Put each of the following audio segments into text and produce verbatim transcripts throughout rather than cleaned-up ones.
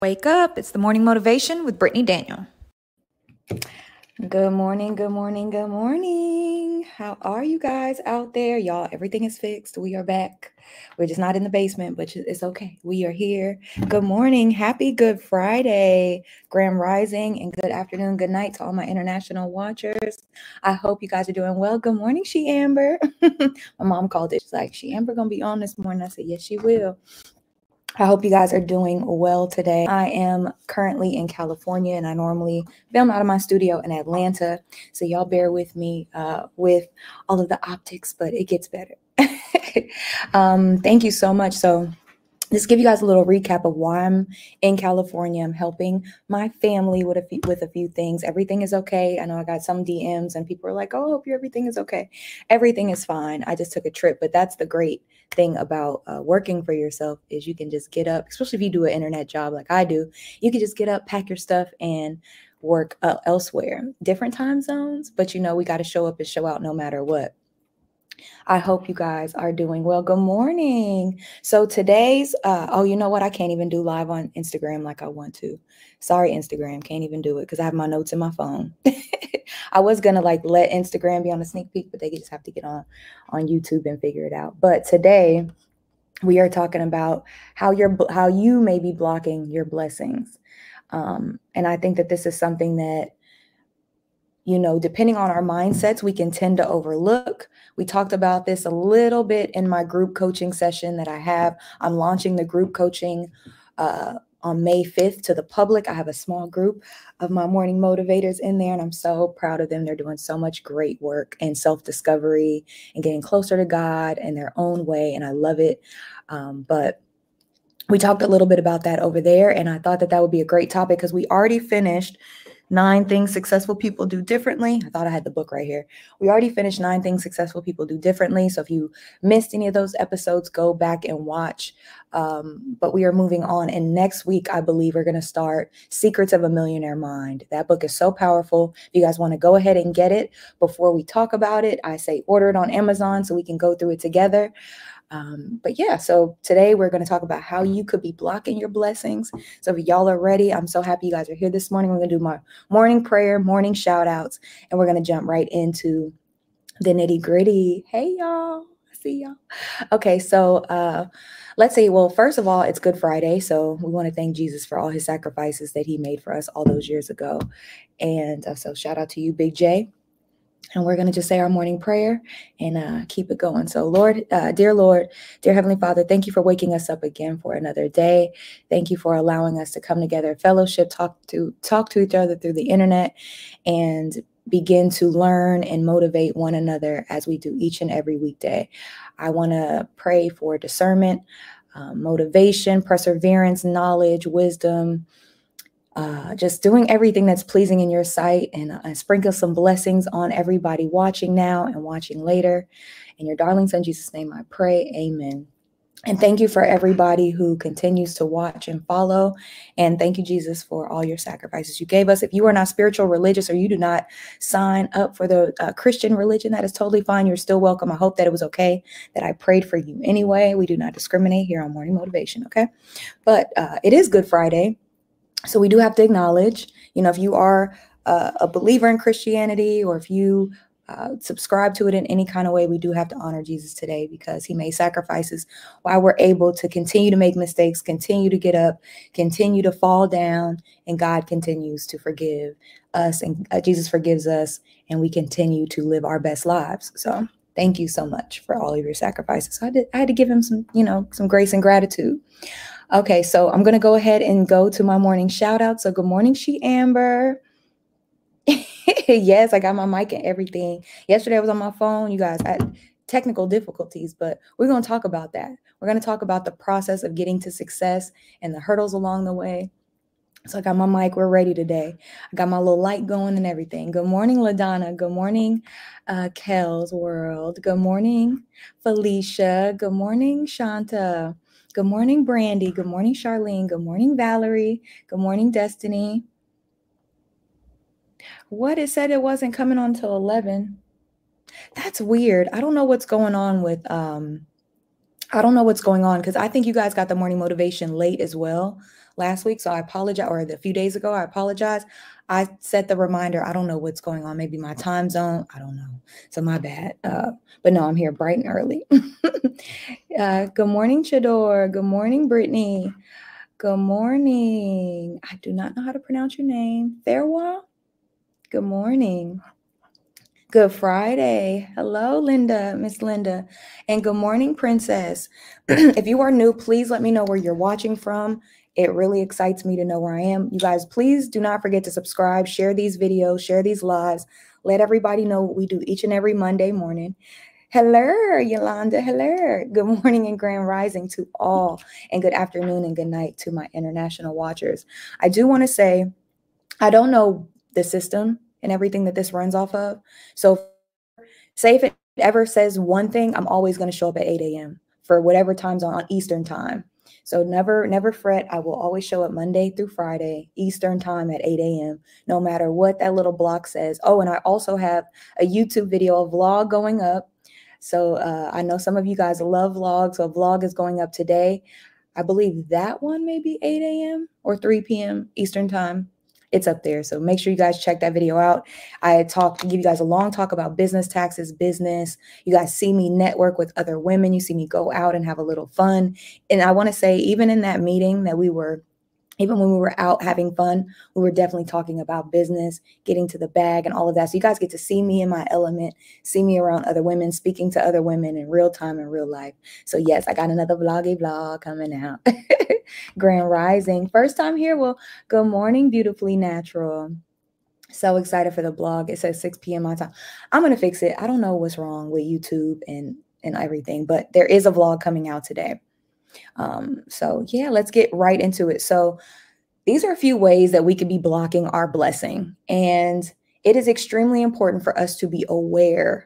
Wake up. It's the morning motivation with Brittany Daniel. Good morning, good morning, good morning. How are you guys out there? Y'all, everything is fixed. We are back. We're just not in the basement, but it's okay. We are here. Good morning. Happy Good Friday, Grand Rising, and good afternoon, good night to all my international watchers. I hope you guys are doing well. Good morning, She Amber. My mom called it. She's like, She Amber gonna be on this morning. I said, yes, she will. I hope you guys are doing well today. I am currently in California, and I normally film out of my studio in Atlanta. So y'all bear with me uh, with all of the optics, but it gets better. um, thank you so much. So just give you guys a little recap of why I'm in California. I'm helping my family with a few, with a few things. Everything is okay. I know I got some D Ms and people are like, oh, I hope you everything is okay. Everything is fine. I just took a trip, but that's the great thing about uh, working for yourself is you can just get up, especially if you do an internet job like I do, you can just get up, pack your stuff and work uh, elsewhere, different time zones. But, you know, we got to show up and show out no matter what. I hope you guys are doing well. Good morning. So today's, uh, oh, you know what? I can't even do live on Instagram like I want to. Sorry, Instagram. Can't even do it because I have my notes in my phone. I was going to like let Instagram be on a sneak peek, but they just have to get on, on YouTube and figure it out. But today we are talking about how you're, how you may be blocking your blessings. Um, and I think that this is something that, you know, depending on our mindsets, we can tend to overlook. We talked about this a little bit in my group coaching session that I have. I'm launching the group coaching uh, on May fifth to the public. I have a small group of my morning motivators in there, and I'm so proud of them. They're doing so much great work and self-discovery and getting closer to God in their own way, and I love it. Um, but we talked a little bit about that over there, and I thought that that would be a great topic because we already finished Nine Things Successful People Do Differently. I thought I had the book right here. We already finished Nine Things Successful People Do Differently. So if you missed any of those episodes, go back and watch. Um, but we are moving on. And next week, I believe we're going to start Secrets of a Millionaire Mind. That book is so powerful. If you guys want to go ahead and get it before we talk about it, I say order it on Amazon so we can go through it together. Um, but yeah, so today we're going to talk about how you could be blocking your blessings. So if y'all are ready, I'm so happy you guys are here this morning. We're going to do my morning prayer, morning shout outs, and we're going to jump right into the nitty gritty. Hey, y'all. I see y'all. Okay, so uh, let's say, well, first of all, it's Good Friday. So we want to thank Jesus for all his sacrifices that he made for us all those years ago. And uh, so shout out to you, Big J. And we're going to just say our morning prayer and uh, keep it going. So, Lord, uh, dear Lord, dear Heavenly Father, thank you for waking us up again for another day. Thank you for allowing us to come together, fellowship, talk to talk to each other through the internet, and begin to learn and motivate one another as we do each and every weekday. I want to pray for discernment, um, motivation, perseverance, knowledge, wisdom, Uh, just doing everything that's pleasing in your sight, and uh, sprinkle some blessings on everybody watching now and watching later. In your darling son, Jesus' name, I pray. Amen. And thank you for everybody who continues to watch and follow. And thank you, Jesus, for all your sacrifices you gave us. If you are not spiritual, religious, or you do not sign up for the uh, Christian religion, that is totally fine. You're still welcome. I hope that it was okay that I prayed for you anyway. We do not discriminate here on Morning Motivation, okay? But uh, it is Good Friday. So we do have to acknowledge, you know, if you are uh, a believer in Christianity, or if you uh, subscribe to it in any kind of way, we do have to honor Jesus today because he made sacrifices while we're able to continue to make mistakes, continue to get up, continue to fall down, and God continues to forgive us, and uh, Jesus forgives us, and we continue to live our best lives. So thank you so much for all of your sacrifices. So I, did, I had to give him some, you know, some grace and gratitude. Okay, so I'm going to go ahead and go to my morning shout out. So good morning, She Amber. Yes, I got my mic and everything. Yesterday I was on my phone. You guys, I had technical difficulties, but we're going to talk about that. We're going to talk about the process of getting to success and the hurdles along the way. So I got my mic. We're ready today. I got my little light going and everything. Good morning, LaDonna. Good morning, uh, Kel's World. Good morning, Felicia. Good morning, Shanta. Good morning, Brandy. Good morning, Charlene. Good morning, Valerie. Good morning, Destiny. What? It said it wasn't coming on till eleven. That's weird. I don't know what's going on with, um, I don't know what's going on because I think you guys got the morning motivation late as well. last week. So I apologize, or a few days ago, I apologize. I set the reminder. I don't know what's going on. Maybe my time zone. I don't know. So my bad. Uh, but no, I'm here bright and early. uh, good morning, Chador. Good morning, Brittany. Good morning. I do not know how to pronounce your name. Fairwell. Good morning. Good Friday. Hello, Linda, Miss Linda. And good morning, Princess. If you are new, please let me know where you're watching from. It really excites me to know where I am. You guys, please do not forget to subscribe, share these videos, share these lives. Let everybody know what we do each and every Monday morning. Hello, Yolanda. Hello. Good morning and grand rising to all. And good afternoon and good night to my international watchers. I do want to say, I don't know the system and everything that this runs off of. So say if it ever says one thing, I'm always going to show up at eight A M for whatever time's on Eastern time. So never, never fret. I will always show up Monday through Friday, Eastern time at eight A M, no matter what that little block says. Oh, and I also have a YouTube video, a vlog going up. So uh, I know some of you guys love vlogs. So a vlog is going up today. I believe that one may be eight A M or three P M Eastern time. It's up there. So make sure you guys check that video out. I talk, give you guys a long talk about business, taxes, business. You guys see me network with other women. You see me go out and have a little fun. And I want to say, even in that meeting that we were, even when we were out having fun, we were definitely talking about business, getting to the bag and all of that. So you guys get to see me in my element, see me around other women, speaking to other women in real time, in real life. So yes, I got another vloggy vlog coming out. Grand Rising. First time here. Well, good morning, Beautifully Natural. So excited for the blog. It says six P M my time. I'm going to fix it. I don't know what's wrong with YouTube and, and everything, but there is a vlog coming out today. Um, so yeah, let's get right into it. So these are a few ways that we could be blocking our blessing. And it is extremely important for us to be aware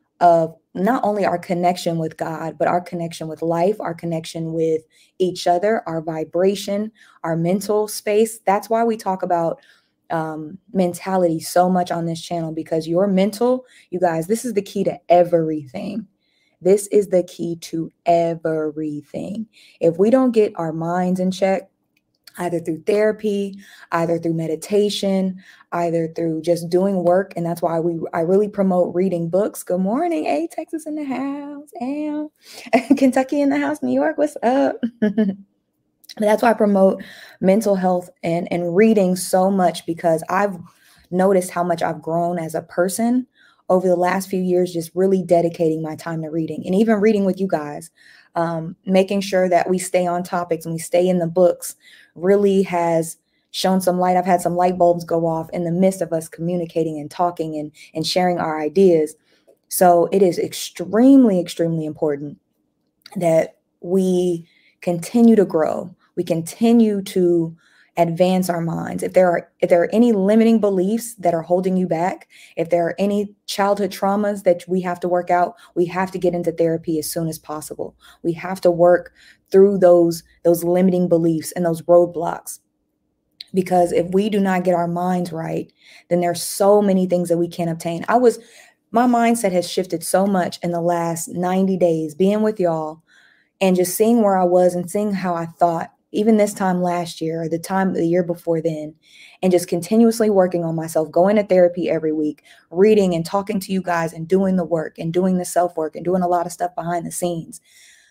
of not only our connection with God, but our connection with life, our connection with each other, our vibration, our mental space. That's why we talk about um, mentality so much on this channel, because your mental, you guys, this is the key to everything. This is the key to everything. If we don't get our minds in check, either through therapy, either through meditation, either through just doing work. And that's why we I really promote reading books. Good morning, A Texas in the house, and Kentucky in the house, New York, what's up? That's why I promote mental health and, and reading so much, because I've noticed how much I've grown as a person over the last few years, just really dedicating my time to reading, and even reading with you guys, um, making sure that we stay on topics and we stay in the books really has shown some light. I've had some light bulbs go off in the midst of us communicating and talking and, and sharing our ideas. So it is extremely, extremely important that we continue to grow. We continue to advance our minds. If there are if there are any limiting beliefs that are holding you back, if there are any childhood traumas that we have to work out, we have to get into therapy as soon as possible. We have to work through those those limiting beliefs and those roadblocks. Because if we do not get our minds right, then there's so many things that we can't obtain. I was my mindset has shifted so much in the last ninety days, being with y'all and just seeing where I was and seeing how I thought, even this time last year, or the time the year before then, and just continuously working on myself, going to therapy every week, reading and talking to you guys and doing the work and doing the self-work and doing a lot of stuff behind the scenes.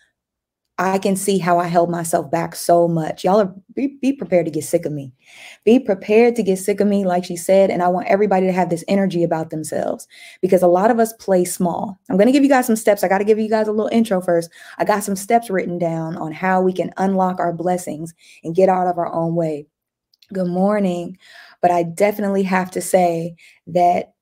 I can see how I held myself back so much. Y'all are be, be prepared to get sick of me. Be prepared to get sick of me, like she said. And I want everybody to have this energy about themselves, because a lot of us play small. I'm going to give you guys some steps. I got to give you guys a little intro first. I got some steps written down on how we can unlock our blessings and get out of our own way. Good morning. But I definitely have to say that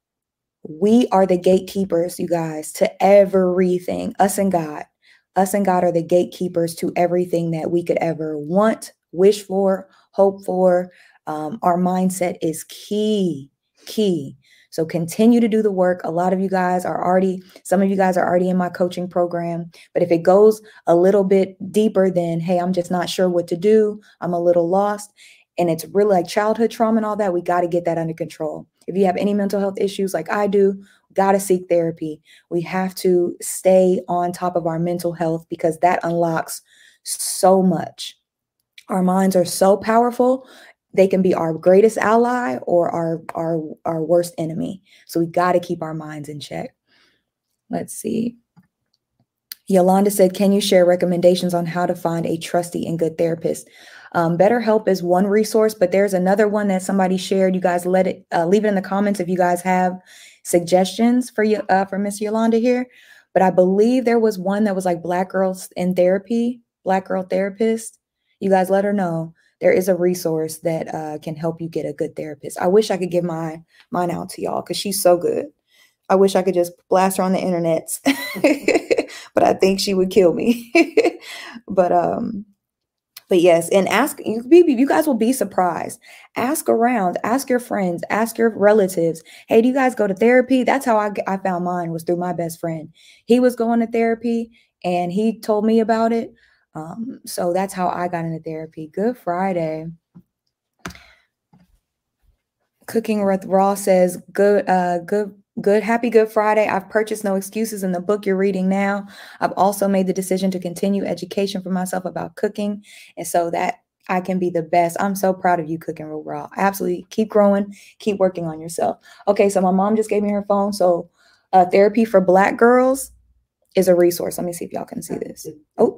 we are the gatekeepers, you guys, to everything. Us and God. Us and God are the gatekeepers to everything that we could ever want, wish for, hope for. Um, our mindset is key, key. So continue to do the work. A lot of you guys are already, some of you guys are already in my coaching program. But if it goes a little bit deeper than, hey, I'm just not sure what to do, I'm a little lost, and it's really like childhood trauma and all that, we got to get that under control. If you have any mental health issues like I do, got to seek therapy. We have to stay on top of our mental health, because that unlocks so much. Our minds are so powerful. They can be our greatest ally or our, our, our worst enemy. So we got to keep our minds in check. Let's see. Yolanda said, can you share recommendations on how to find a trusty and good therapist? Um, BetterHelp is one resource, but there's another one that somebody shared. You guys let it, uh, leave it in the comments if you guys have suggestions for you, uh, for Miss Yolanda here. But I believe there was one that was like Black Girls in Therapy, Black Girl Therapist. You guys let her know. There is a resource that uh, can help you get a good therapist. I wish I could give my mine out to y'all because she's so good. I wish I could just blast her on the internet, but I think she would kill me. but um, but yes, and ask you, you guys will be surprised. Ask around, ask your friends, ask your relatives. Hey, do you guys go to therapy? That's how I I found mine, was through my best friend. He was going to therapy, and he told me about it. Um, so that's how I got into therapy. Good Friday. Cooking with Raw says, good, uh, good, good, happy Good Friday. I've purchased No Excuses in the book you're reading now. I've also made the decision to continue education for myself about cooking. And so that I can be the best. I'm so proud of you, Cooking with Raw. Absolutely. Keep growing, keep working on yourself. Okay. So my mom just gave me her phone. So uh, Therapy for Black Girls is a resource. Let me see if y'all can see this. Oh,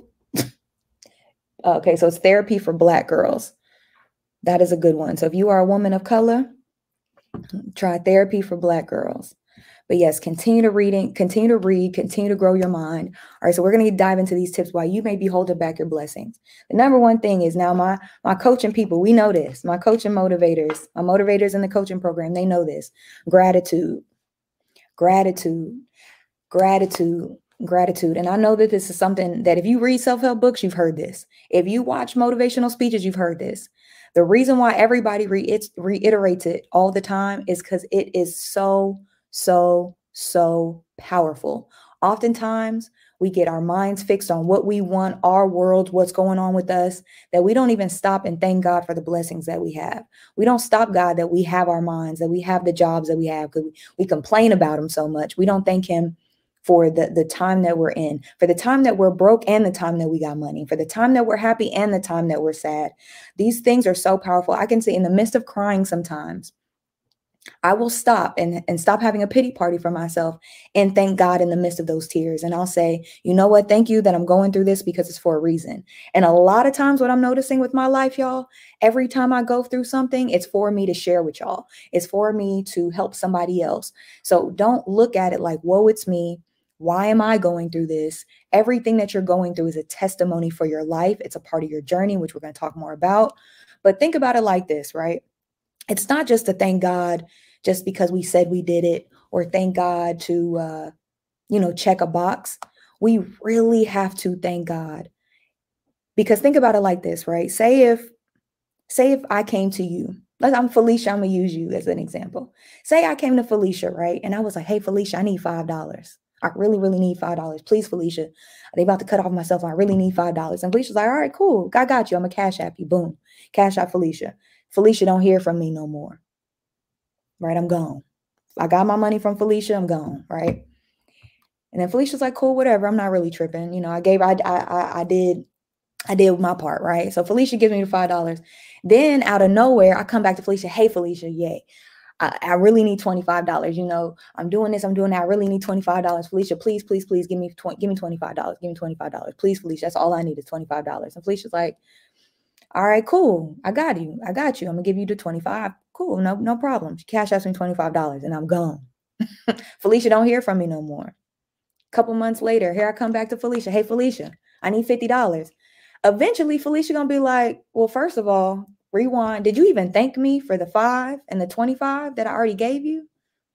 okay. So it's Therapy for Black Girls. That is a good one. So if you are a woman of color, try Therapy for Black Girls. But yes, continue to reading, continue to read, continue to grow your mind. All right, so we're going to dive into these tips why you may be holding back your blessings. The number one thing is, now my my coaching people, we know this. My coaching motivators, my motivators in the coaching program, they know this. Gratitude, gratitude, gratitude, gratitude. And I know that this is something that if you read self-help books, you've heard this. If you watch motivational speeches, you've heard this. The reason why everybody re- reiterates it all the time is because it is so, so, so powerful. Oftentimes, we get our minds fixed on what we want, our world, what's going on with us, that we don't even stop and thank God for the blessings that we have. We don't stop God that we have our minds, that we have the jobs that we have, because we, we complain about them so much. We don't thank him for the, the time that we're in, for the time that we're broke and the time that we got money, for the time that we're happy and the time that we're sad. These things are so powerful. I can say in the midst of crying sometimes, I will stop and, and stop having a pity party for myself and thank God in the midst of those tears. And I'll say, you know what? Thank you that I'm going through this because it's for a reason. And a lot of times what I'm noticing with my life, y'all, every time I go through something, it's for me to share with y'all. It's for me to help somebody else. So don't look at it like, whoa, it's me. Why am I going through this? Everything that you're going through is a testimony for your life. It's a part of your journey, which we're going to talk more about. But think about it like this, right? It's not just to thank God just because we said we did it, or thank God to, uh, you know, check a box. We really have to thank God, because think about it like this, right? Say if, say if I came to you, like I'm Felicia, I'm gonna use you as an example. Say I came to Felicia, right? And I was like, hey, Felicia, I need five dollars. I really, really need five dollars. Please, Felicia, they about to cut off my cell phone. I really need five dollars. And Felicia's like, all right, cool. I got you. I'm a cash app you. Boom. Cash out Felicia. Felicia don't hear from me no more. Right? I'm gone. I got my money from Felicia. I'm gone. Right? And then Felicia's like, cool, whatever. I'm not really tripping. You know, I gave, I, I, I did, I did my part. Right? So Felicia gives me the five dollars. Then out of nowhere, I come back to Felicia. Hey, Felicia, yay. I, I really need twenty-five dollars. You know, I'm doing this, I'm doing that. I really need twenty-five dollars. Felicia, please, please, please give me twenty, give me twenty-five dollars. Give me twenty-five dollars. Please, Felicia. That's all I need is twenty-five dollars. And Felicia's like, all right, cool. I got you. I got you. I'm gonna give you the twenty-five. Cool. No, no problem. She cash outs me twenty-five dollars and I'm gone. Felicia don't hear from me no more. A couple months later, here I come back to Felicia. Hey, Felicia, I need fifty dollars. Eventually, Felicia gonna be like, well, first of all, rewind. Did you even thank me for the five and the twenty-five that I already gave you?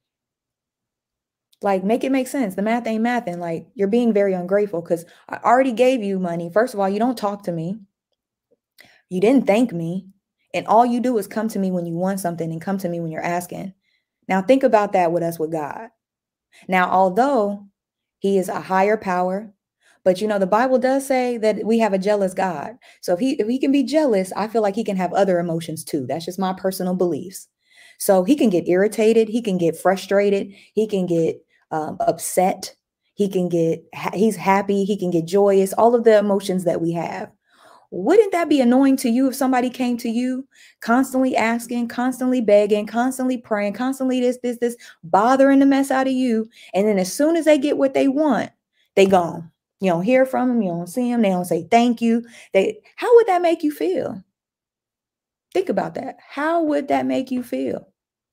Like, make it make sense. The math ain't mathing. Like, you're being very ungrateful because I already gave you money. First of all, you don't talk to me. You didn't thank me. And all you do is come to me when you want something and come to me when you're asking. Now, think about that with us with God. Now, although he is a higher power, but, you know, the Bible does say that we have a jealous God. So if he, if he can be jealous, I feel like he can have other emotions too. That's just my personal beliefs. So he can get irritated. He can get frustrated. He can get um, upset. He can get, he's happy. He can get joyous, all of the emotions that we have. Wouldn't that be annoying to you if somebody came to you constantly asking, constantly begging, constantly praying, constantly this, this, this, bothering the mess out of you? And then as soon as they get what they want, they gone. You don't hear from them. You don't see them. They don't say thank you. They, how would that make you feel? Think about that. How would that make you feel?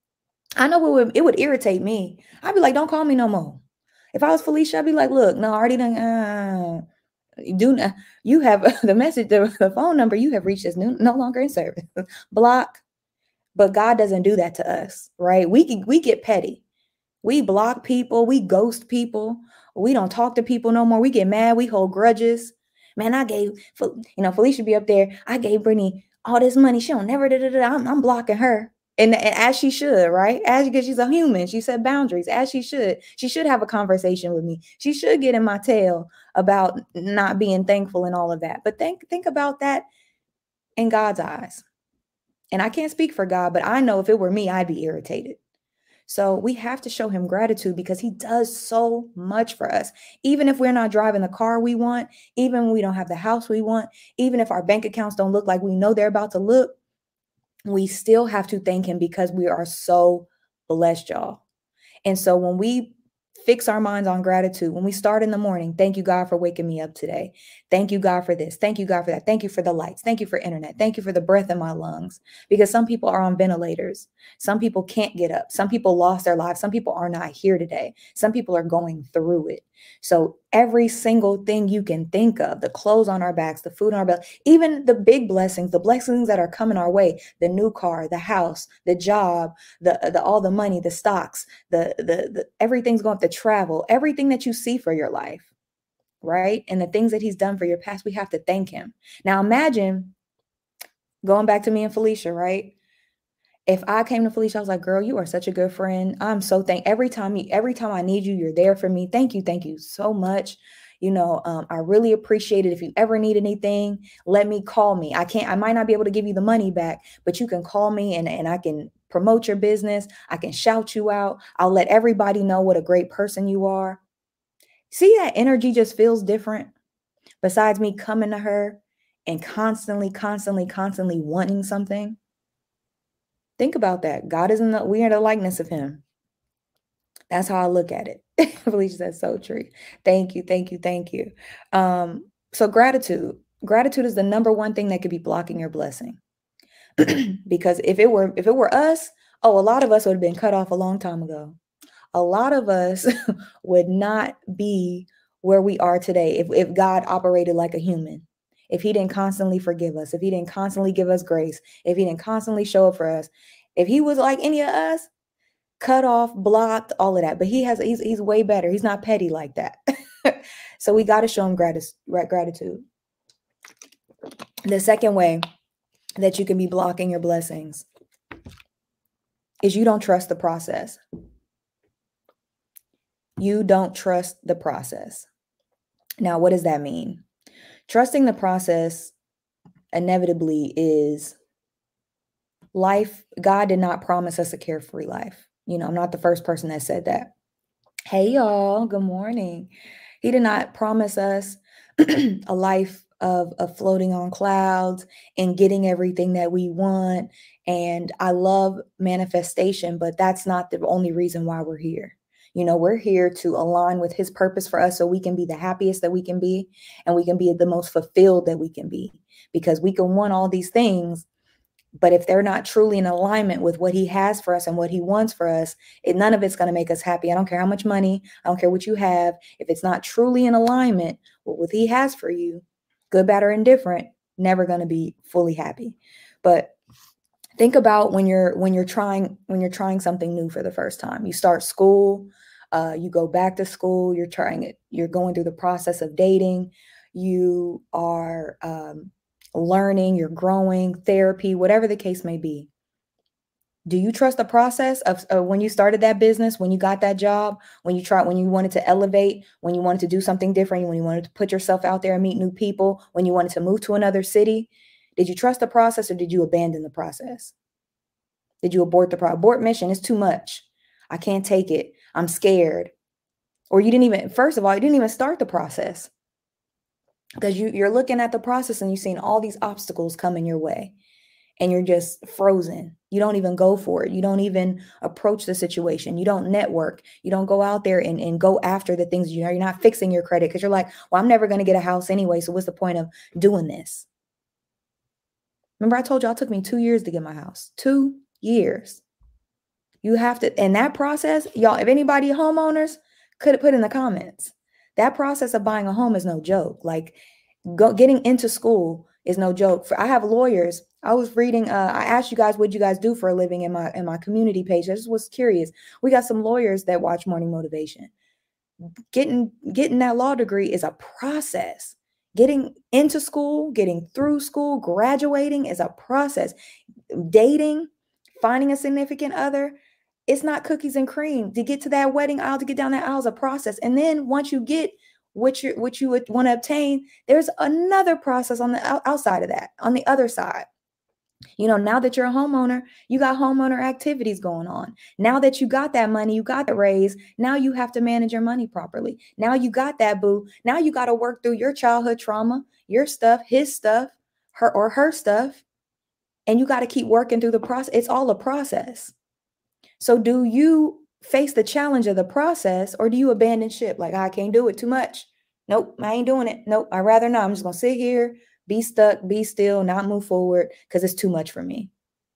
I know it would, it would irritate me. I'd be like, don't call me no more. If I was Felicia, I'd be like, look, no, I already done, uh, do not, you have the message, the, the phone number you have reached is no, no longer in service. Block. But God doesn't do that to us, right? We can, we get petty. We block people. We ghost people. We don't talk to people no more. We get mad. We hold grudges. Man, I gave, you know, Felicia be up there. I gave Brittany all this money. She don't never, da, da, da, I'm, I'm blocking her. And, and as she should, right? As because she's a human, she set boundaries, as she should. She should have a conversation with me. She should get in my tail about not being thankful and all of that. But think, think about that in God's eyes. And I can't speak for God, but I know if it were me, I'd be irritated. So we have to show him gratitude because he does so much for us. Even if we're not driving the car we want, even when we don't have the house we want, even if our bank accounts don't look like we know they're about to look, we still have to thank him because we are so blessed, y'all. And so when we fix our minds on gratitude, when we start in the morning, thank you, God, for waking me up today. Thank you, God, for this. Thank you, God, for that. Thank you for the lights. Thank you for internet. Thank you for the breath in my lungs. Because some people are on ventilators. Some people can't get up. Some people lost their lives. Some people are not here today. Some people are going through it. So every single thing you can think of, the clothes on our backs, the food on our belly, even the big blessings, the blessings that are coming our way, the new car, the house, the job, the, the all the money, the stocks, the, the, the everything's going to travel, everything that you see for your life, right? And the things that he's done for your past, we have to thank him. Now imagine going back to me and Felicia, right? If I came to Felicia, I was like, girl, you are such a good friend. I'm so thank every time you, every time I need you, you're there for me. Thank you. Thank you so much. You know, um, I really appreciate it. If you ever need anything, let me call me. I can't, I might not be able to give you the money back, but you can call me and, and I can promote your business. I can shout you out. I'll let everybody know what a great person you are. See, that energy just feels different. Besides me coming to her and constantly, constantly, constantly wanting something. Think about that. God is in the, we are the likeness of him. That's how I look at it. Felicia, that's so true. Thank you. Thank you. Thank you. Um, so gratitude, gratitude is the number one thing that could be blocking your blessing. Because if it were, if it were us, oh, a lot of us would have been cut off a long time ago. A lot of us would not be where we are today if, if God operated like a human. If he didn't constantly forgive us, if he didn't constantly give us grace, if he didn't constantly show up for us, if he was like any of us, cut off, blocked, all of that. But he has, he's, he's way better. He's not petty like that. So we got to show him gratis, gratitude. The second way that you can be blocking your blessings is you don't trust the process. You don't trust the process. Now, what does that mean? Trusting the process inevitably is life. God did not promise us a carefree life. You know, I'm not the first person that said that. Hey, y'all. Good morning. He did not promise us a life of, of floating on clouds and getting everything that we want. And I love manifestation, but that's not the only reason why we're here. You know, we're here to align with his purpose for us so we can be the happiest that we can be and we can be the most fulfilled that we can be, because we can want all these things. But if they're not truly in alignment with what he has for us and what he wants for us, it, none of it's going to make us happy. I don't care how much money, I don't care what you have. If it's not truly in alignment with what he has for you, good, bad, or indifferent, never going to be fully happy. But think about when you're when you're trying when you're trying something new for the first time. You start school, uh, you go back to school, you're trying it, you're going through the process of dating, you are um, learning, you're growing, therapy, whatever the case may be. Do you trust the process of uh, when you started that business, when you got that job, when you tried, when you wanted to elevate, when you wanted to do something different, when you wanted to put yourself out there and meet new people, when you wanted to move to another city? Did you trust the process or did you abandon the process? Did you abort the pro- abort mission? It's too much. I can't take it. I'm scared. Or you didn't even, first of all, you didn't even start the process. because you, you're looking at the process and you've seen all these obstacles coming your way and you're just frozen. You don't even go for it. You don't even approach the situation. You don't network. You don't go out there and, and go after the things you know. You're not fixing your credit because you're like, well, I'm never going to get a house anyway. So what's the point of doing this? Remember, I told you it took me two years to get my house. Two years. You have to, and that process, y'all, if anybody homeowners, could have put in the comments. That process of buying a home is no joke. Like go, getting into school is no joke. For I have lawyers. I was reading, uh, I asked you guys what you guys do for a living in my in my community page. I just was curious. We got some lawyers that watch Morning Motivation. Getting getting that law degree is a process. Getting into school, getting through school, graduating is a process. Dating, finding a significant other, it's not cookies and cream. To get to that wedding aisle, to get down that aisle is a process. And then once you get what you what you would want to obtain, there's another process on the outside of that, on the other side. You know, now that you're a homeowner, you got homeowner activities going on. Now that you got that money, you got the raise. Now you have to manage your money properly. Now you got that boo. Now you got to work through your childhood trauma, your stuff, his stuff, her or her stuff. And you got to keep working through the process. It's all a process. So do you face the challenge of the process or do you abandon ship? Like, I can't do it too much. Nope, I ain't doing it. Nope, I'd rather not. I'm just going to sit here, be stuck, be still, not move forward because it's too much for me.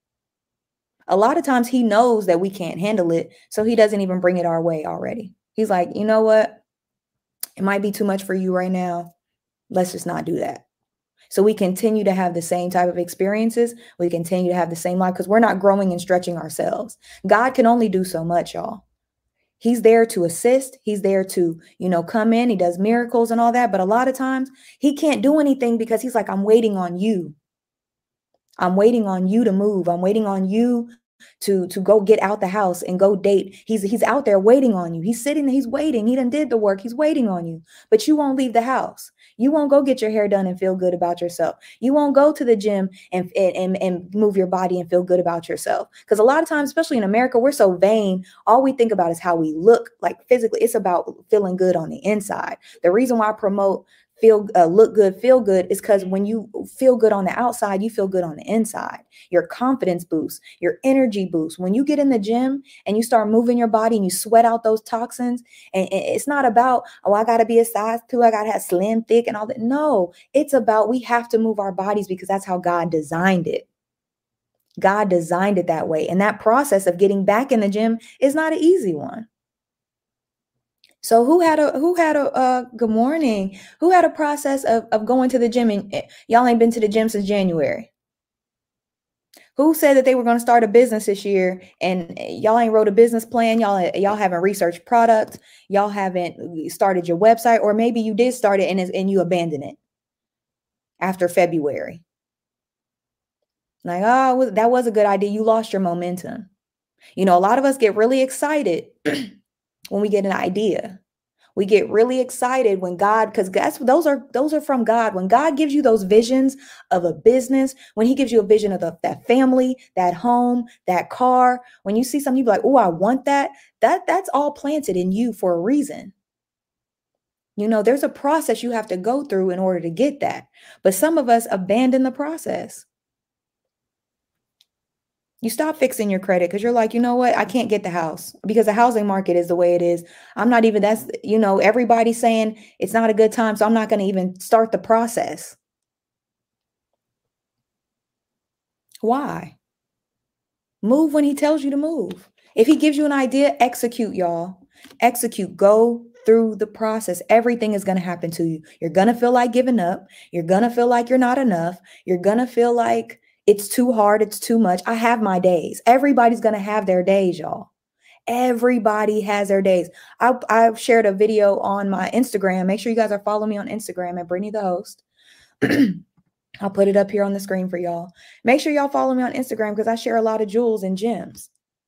A lot of times he knows that we can't handle it, so he doesn't even bring it our way already. He's like, you know what? It might be too much for you right now. Let's just not do that. So we continue to have the same type of experiences. We continue to have the same life because we're not growing and stretching ourselves. God can only do so much, y'all. He's there to assist. He's there to, you know, come in. He does miracles and all that. But a lot of times he can't do anything because he's like, I'm waiting on you. I'm waiting on you to move. I'm waiting on you to, to go get out the house and go date. He's, he's out there waiting on you. He's sitting, he's waiting. He done did the work. He's waiting on you, but you won't leave the house. You won't go get your hair done and feel good about yourself. You won't go to the gym and, and, and move your body and feel good about yourself. Because a lot of times, especially in America, we're so vain. All we think about is how we look like physically. It's about feeling good on the inside. The reason why I promote feel uh, look good, feel good is because when you feel good on the outside, you feel good on the inside. Your confidence boosts, your energy boosts. When you get in the gym and you start moving your body and you sweat out those toxins, and, and it's not about, oh, I got to be a size two, I got to have slim, thick and all that. No, it's about we have to move our bodies because that's how God designed it. God designed it that way. And that process of getting back in the gym is not an easy one. So who had a, who had a, uh, good morning, who had a process of, of going to the gym and y'all ain't been to the gym since January? Who said that they were going to start a business this year and y'all ain't wrote a business plan? Y'all, y'all haven't researched products. Y'all haven't started your website, or maybe you did start it and, and you abandoned it after February. Like, oh, that was a good idea. You lost your momentum. You know, a lot of us get really excited when we get an idea. We get really excited when God, because that's those are those are from God. When God gives you those visions of a business, when he gives you a vision of the, that family, that home, that car, when you see something, you be like, oh, I want that. That that's all planted in you for a reason. You know, there's a process you have to go through in order to get that. But some of us abandon the process. You stop fixing your credit because you're like, you know what? I can't get the house because the housing market is the way it is. I'm not even, that's, you know, everybody's saying it's not a good time. So I'm not going to even start the process. Why? Move when he tells you to move. If he gives you an idea, execute, y'all. Execute. Go through the process. Everything is going to happen to you. You're going to feel like giving up. You're going to feel like you're not enough. You're going to feel like it's too hard. It's too much. I have my days. Everybody's going to have their days, y'all. Everybody has their days. I, I've shared a video on my Instagram. Make sure you guys are following me on Instagram at Brittany the Host. I'll put it up here on the screen for y'all. Make sure y'all follow me on Instagram because I share a lot of jewels and gems,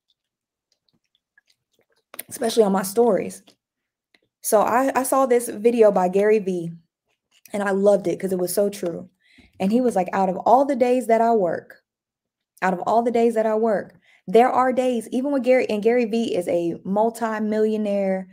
especially on my stories. So I, I saw this video by Gary Vee and I loved it because it was so true. And he was like, out of all the days that I work, out of all the days that I work, there are days, even with Gary, and Gary Vee is a multi-millionaire,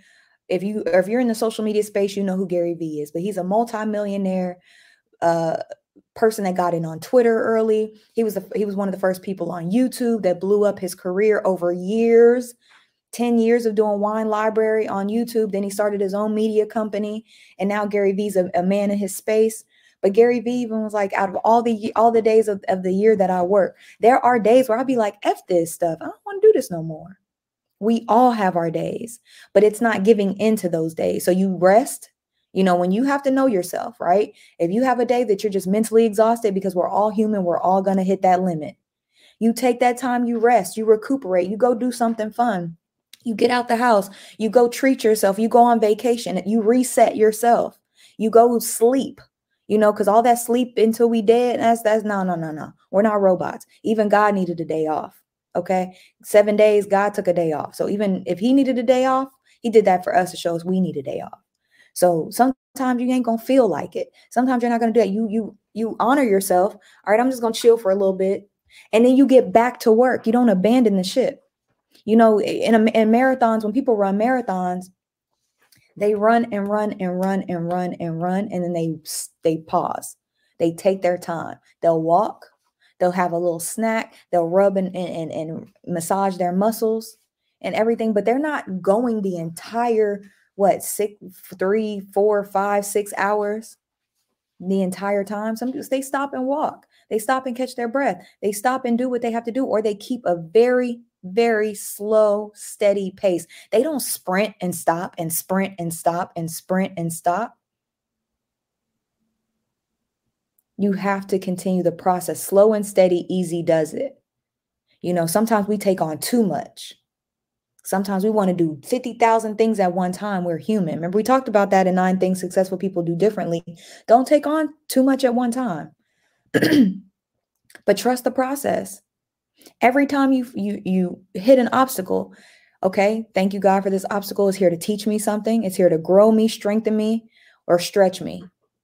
If you, or if you're in the social media space, you know who Gary Vee is, but he's a multimillionaire uh, person that got in on Twitter early. He was, a, he was one of the first people on YouTube that blew up his career over years. ten years of doing Wine Library on YouTube. Then he started his own media company. And now Gary Vee's a, a man in his space. But Gary Vee even was like, out of all the all the days of, of the year that I work, there are days where I'll be like, F this stuff. I don't want to do this no more. We all have our days, but it's not giving into those days. So you rest, you know, when you have to know yourself, right? If you have a day that you're just mentally exhausted, because we're all human, we're all going to hit that limit. You take that time, you rest, you recuperate, you go do something fun. You get out the house, you go treat yourself, you go on vacation, you reset yourself, you go sleep, you know, because all that sleep until we dead, that's, that's no, no, no, no. We're not robots. Even God needed a day off. Okay. Seven days, God took a day off. So even if he needed a day off, he did that for us to show us we need a day off. So sometimes you ain't going to feel like it. Sometimes you're not going to do that. You, you, you honor yourself. All right. I'm just going to chill for a little bit. And then you get back to work. You don't abandon the ship. You know, in, a, in marathons, when people run marathons, they run and run and run and run and run, and then they they pause. They take their time. They'll walk. They'll have a little snack. They'll rub and, and, and massage their muscles and everything, but they're not going the entire, what, six, three, four, five, six hours the entire time. Some people, they stop and walk. They stop and catch their breath. They stop and do what they have to do, or they keep a very, very slow, steady pace. They don't sprint and stop and sprint and stop and sprint and stop. You have to continue the process. Slow and steady, easy does it. You know, sometimes we take on too much. Sometimes we want to do fifty thousand things at one time. We're human. Remember, we talked about that in nine things successful people do differently. Don't take on too much at one time, but trust the process. Every time you, you, you hit an obstacle, okay, thank you, God, for this obstacle. It's here to teach me something. It's here to grow me, strengthen me, or stretch me.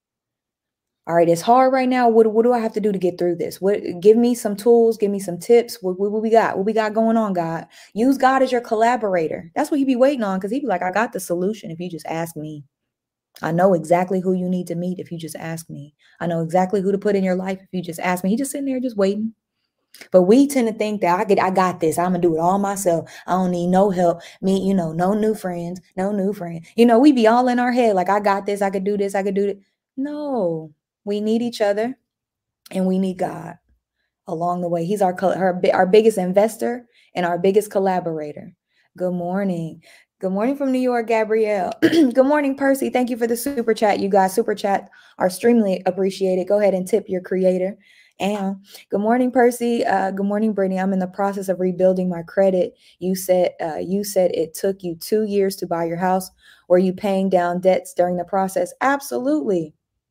All right, it's hard right now. What, what do I have to do to get through this? What, give me some tools. Give me some tips. What, what, what we got? What we got going on, God? Use God as your collaborator. That's what he be waiting on, because he be like, I got the solution if you just ask me. I know exactly who you need to meet if you just ask me. I know exactly who to put in your life if you just ask me. He just sitting there just waiting. But we tend to think that I get, I got this. I'm gonna do it all myself. I don't need no help. Me, you know, no new friends, no new friends. You know, we be all in our head like, I got this. I could do this. I could do it. No, we need each other, and we need God along the way. He's our our, our biggest investor and our biggest collaborator. Good morning. Good morning from New York, Gabrielle. Good morning, Percy. Thank you for the super chat. You guys, super chat are extremely appreciated. Go ahead and tip your creator. And good morning, Percy. Uh, good morning, Brittany. I'm in the process of rebuilding my credit. You said uh, you said it took you two years to buy your house. Were you paying down debts during the process? Absolutely.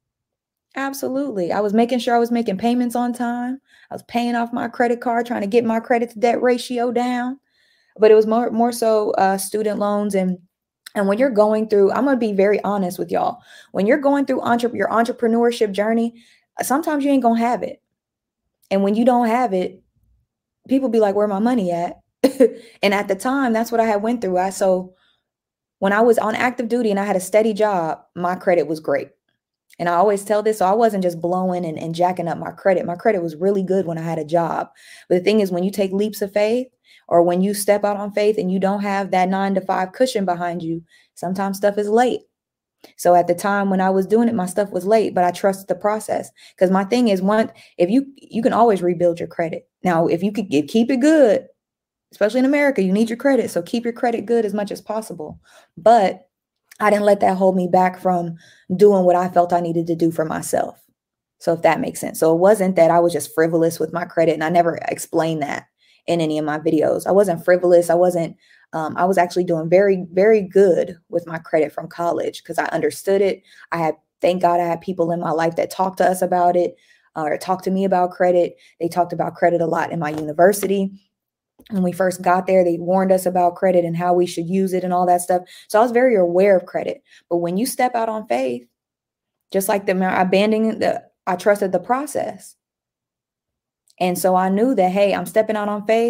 Absolutely. I was making sure I was making payments on time. I was paying off my credit card, trying to get my credit to debt ratio down. But it was more, more so uh, student loans. And And when you're going through, I'm going to be very honest with y'all. When you're going through entre- your entrepreneurship journey, sometimes you ain't going to have it. And when you don't have it, people be like, where my money at? And at the time, that's what I had went through. I so when I was on active duty and I had a steady job, my credit was great. And I always tell this, so I wasn't just blowing and, and jacking up my credit. My credit was really good when I had a job. But the thing is, when you take leaps of faith, or when you step out on faith and you don't have that nine to five cushion behind you, sometimes stuff is late. So at the time when I was doing it, my stuff was late, but I trusted the process. Because my thing is, one, if you, you can always rebuild your credit. Now, if you could get, keep it good, especially in America, you need your credit. So keep your credit good as much as possible. But I didn't let that hold me back from doing what I felt I needed to do for myself. So if that makes sense. So it wasn't that I was just frivolous with my credit, and I never explained that in any of my videos. I wasn't frivolous. I wasn't, um, I was actually doing very, very good with my credit from college because I understood it. I had, thank God I had people in my life that talked to us about it, uh, or talked to me about credit. They talked about credit a lot in my university. When we first got there, they warned us about credit and how we should use it and all that stuff. So I was very aware of credit. But when you step out on faith, just like the abandoning the, I trusted the process. And so I knew that, hey, I'm stepping out on faith.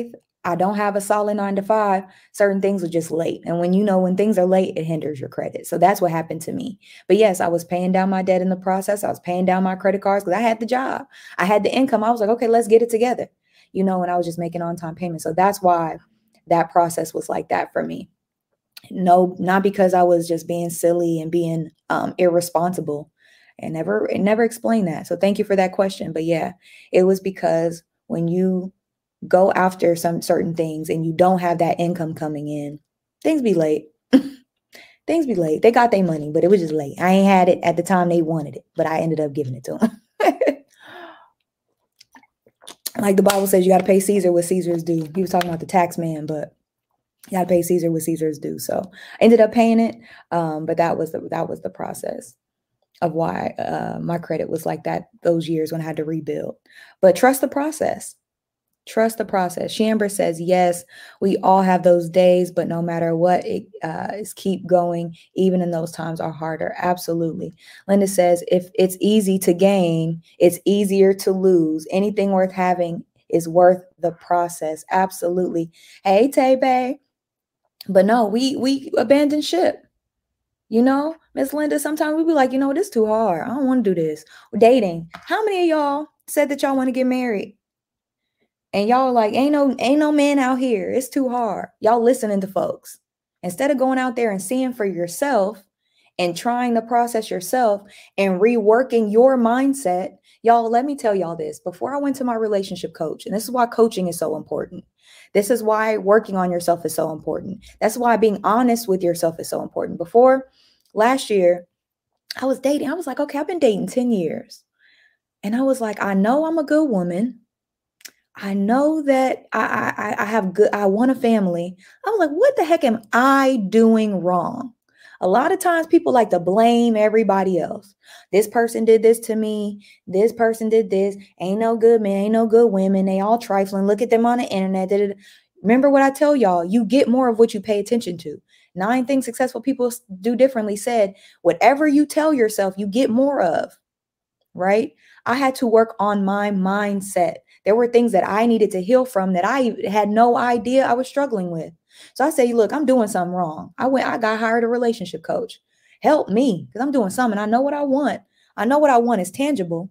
I don't have a solid nine to five, certain things are just late. And when you know when things are late, it hinders your credit. So that's what happened to me. But yes, I was paying down my debt in the process. I was paying down my credit cards because I had the job. I had the income. I was like, okay, let's get it together. You know, and I was just making on-time payments. So that's why that process was like that for me. No, not because I was just being silly and being um, irresponsible. And never, it never explained that. So thank you for that question. But yeah, it was because when you go after some certain things and you don't have that income coming in, things be late. Things be late. They got their money, but it was just late. I ain't had it at the time they wanted it, but I ended up giving it to them. Like the Bible says, you got to pay Caesar what Caesar's due. He was talking about the tax man, but you got to pay Caesar what Caesar's due. So I ended up paying it. Um, but that was the, that was the process of why uh, my credit was like that those years when I had to rebuild. But trust the process. Trust the process. Shamber says, yes, we all have those days, but no matter what, it uh, is keep going. Even in those times are harder. Absolutely. Linda says, if it's easy to gain, it's easier to lose. Anything worth having is worth the process. Absolutely. Hey, Tay Bay. But no, we, we abandon ship. You know, Miss Linda, sometimes we be like, you know, this is too hard. I don't want to do this. Dating. How many of y'all said that y'all want to get married? And y'all like, ain't no, ain't no man out here. It's too hard. Y'all listening to folks. Instead of going out there and seeing for yourself and trying to process yourself and reworking your mindset, y'all, let me tell y'all this. Before I went to my relationship coach, and this is why coaching is so important. This is why working on yourself is so important. That's why being honest with yourself is so important. Before last year, I was dating. I was like, okay, I've been dating ten years. And I was like, I know I'm a good woman. I know that I, I, I have good, I want a family. I was like, what the heck am I doing wrong? A lot of times people like to blame everybody else. This person did this to me. This person did this. Ain't no good men, ain't no good women. They all trifling. Look at them on the internet. Remember what I tell y'all, you get more of what you pay attention to. Nine things successful people do differently said, whatever you tell yourself, you get more of, right? I had to work on my mindset. There were things that I needed to heal from that I had no idea I was struggling with. So I say, look, I'm doing something wrong. I went, I got hired a relationship coach. Help me, because I'm doing something. I know what I want. I know what I want is tangible,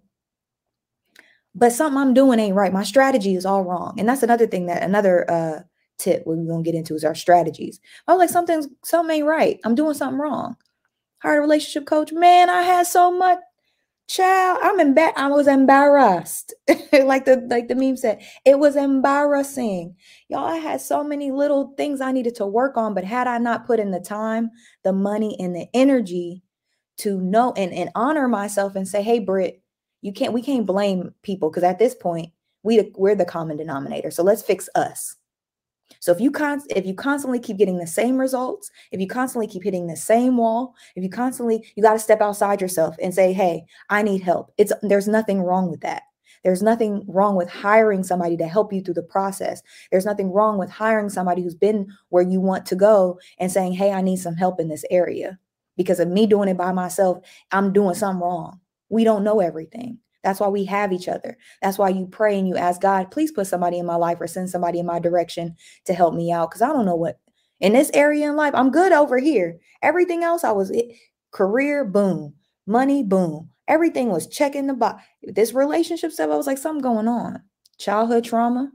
but something I'm doing ain't right. My strategy is all wrong. And that's another thing that another uh, tip we're going to get into is our strategies. I was like, something's, something ain't right. I'm doing something wrong. Hired a relationship coach. Man, I had so much. Child, I'm embar- I was embarrassed. like the like the meme said, it was embarrassing. Y'all, I had so many little things I needed to work on, but had I not put in the time, the money, and the energy to know and, and honor myself and say, hey, Britt, you can't, we can't blame people because at this point, we we're the common denominator. So let's fix us. So if you con- if you constantly keep getting the same results, if you constantly keep hitting the same wall, if you constantly, you got to step outside yourself and say, hey, I need help. It's there's nothing wrong with that. There's nothing wrong with hiring somebody to help you through the process. There's nothing wrong with hiring somebody who's been where you want to go and saying, hey, I need some help in this area. Because of me doing it by myself, I'm doing something wrong. We don't know everything. That's why we have each other. That's why you pray and you ask God, please put somebody in my life or send somebody in my direction to help me out. Because I don't know what in this area in life, I'm good over here. Everything else I was it, career, boom, money, boom. Everything was checking the box. This relationship stuff, I was like, something going on. Childhood trauma.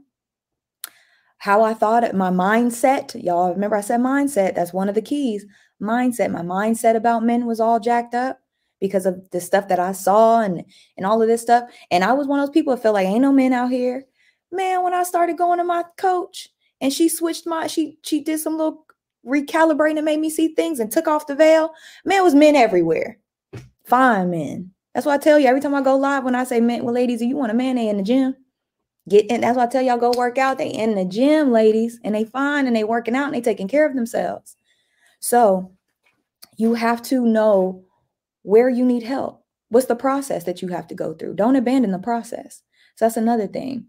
How I thought it, my mindset. Y'all remember I said mindset. That's one of the keys. Mindset. My mindset about men was all jacked up because of the stuff that I saw and, and all of this stuff. And I was one of those people that felt like ain't no men out here. Man, when I started going to my coach and she switched my, she she did some little recalibrating and made me see things and took off the veil. Man, it was men everywhere. Fine men. That's why I tell you every time I go live when I say men, well, ladies, if you want a man, they in the gym. Get in. That's why I tell y'all go work out. They in the gym, ladies, and they fine and they working out and they taking care of themselves. So you have to know where you need help. What's the process that you have to go through? Don't abandon the process. So that's another thing.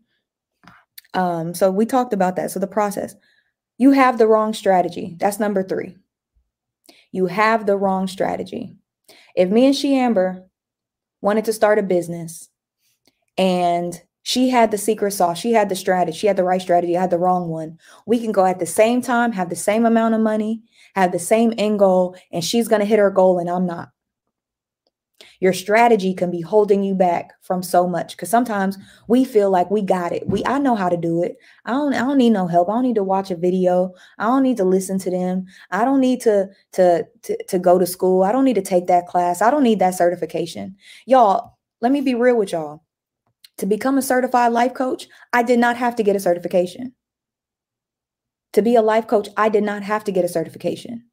Um, so we talked about that. So the process, you have the wrong strategy. That's number three. You have the wrong strategy. If me and She Amber wanted to start a business and She had the secret sauce. She had the strategy. She had the right strategy. I had the wrong one. We can go at the same time, have the same amount of money, have the same end goal, and she's going to hit her goal and I'm not. Your strategy can be holding you back from so much, because sometimes we feel like we got it. We I know how to do it. I don't I don't need no help. I don't need to watch a video. I don't need to listen to them. I don't need to to to, to go to school. I don't need to take that class. I don't need that certification. Y'all, let me be real with y'all. To become a certified life coach, I did not have to get a certification. To be a life coach, I did not have to get a certification.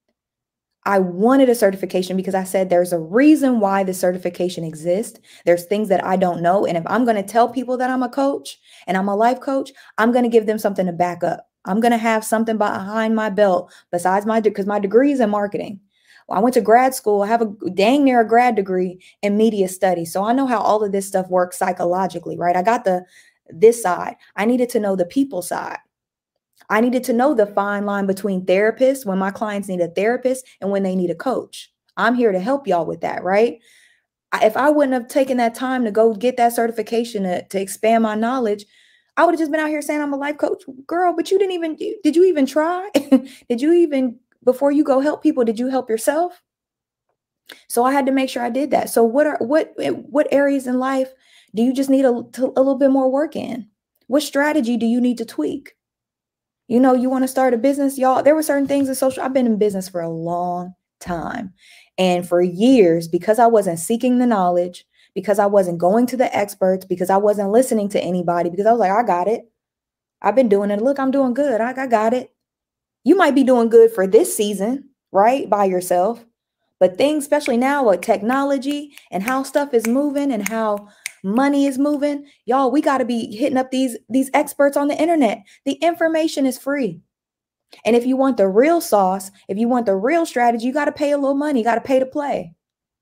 I wanted a certification because I said there's a reason why the certification exists. There's things that I don't know. And if I'm going to tell people that I'm a coach and I'm a life coach, I'm going to give them something to back up. I'm going to have something behind my belt besides my, because my degree is in marketing. I went to grad school. I have a dang near a grad degree in media studies. So I know how all of this stuff works psychologically, right? I got the, this side. I needed to know the people side. I needed to know the fine line between therapists, when my clients need a therapist and when they need a coach. I'm here to help y'all with that, right? If I wouldn't have taken that time to go get that certification to, to expand my knowledge, I would have just been out here saying I'm a life coach. Girl, but you didn't even, did you even try? Did you even, before you go help people, did you help yourself? So I had to make sure I did that. So what are, what, what areas in life do you just need a, a little bit more work in? What strategy do you need to tweak? You know, you want to start a business, y'all. There were certain things in social. I've been in business for a long time. And for years, because I wasn't seeking the knowledge, because I wasn't going to the experts, because I wasn't listening to anybody, because I was like, I got it. I've been doing it. Look, I'm doing good. I, I got it. You might be doing good for this season, right? By yourself. But things, especially now with technology and how stuff is moving and how money is moving, y'all, we got to be hitting up these, these experts on the internet. The information is free. And if you want the real sauce, if you want the real strategy, you got to pay a little money. You got to pay to play.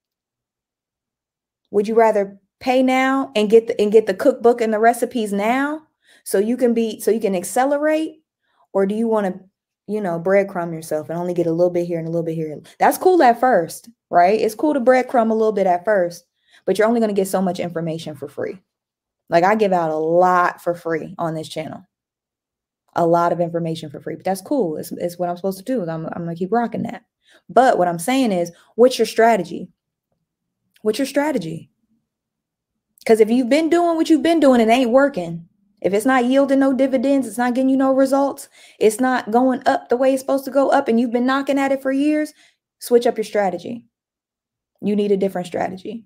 Would you rather pay now and get the, and get the cookbook and the recipes now so you can be, so you can accelerate? Or do you want to, you know, breadcrumb yourself and only get a little bit here and a little bit here? That's cool at first, right? It's cool to breadcrumb a little bit at first, but you're only going to get so much information for free. Like, I give out a lot for free on this channel, a lot of information for free, but that's cool. It's, it's what I'm supposed to do. I'm, I'm going to keep rocking that. But what I'm saying is, what's your strategy? What's your strategy? Because if you've been doing what you've been doing, it ain't working. If it's not yielding no dividends, it's not getting you no results, it's not going up the way it's supposed to go up, and you've been knocking at it for years, switch up your strategy. You need a different strategy.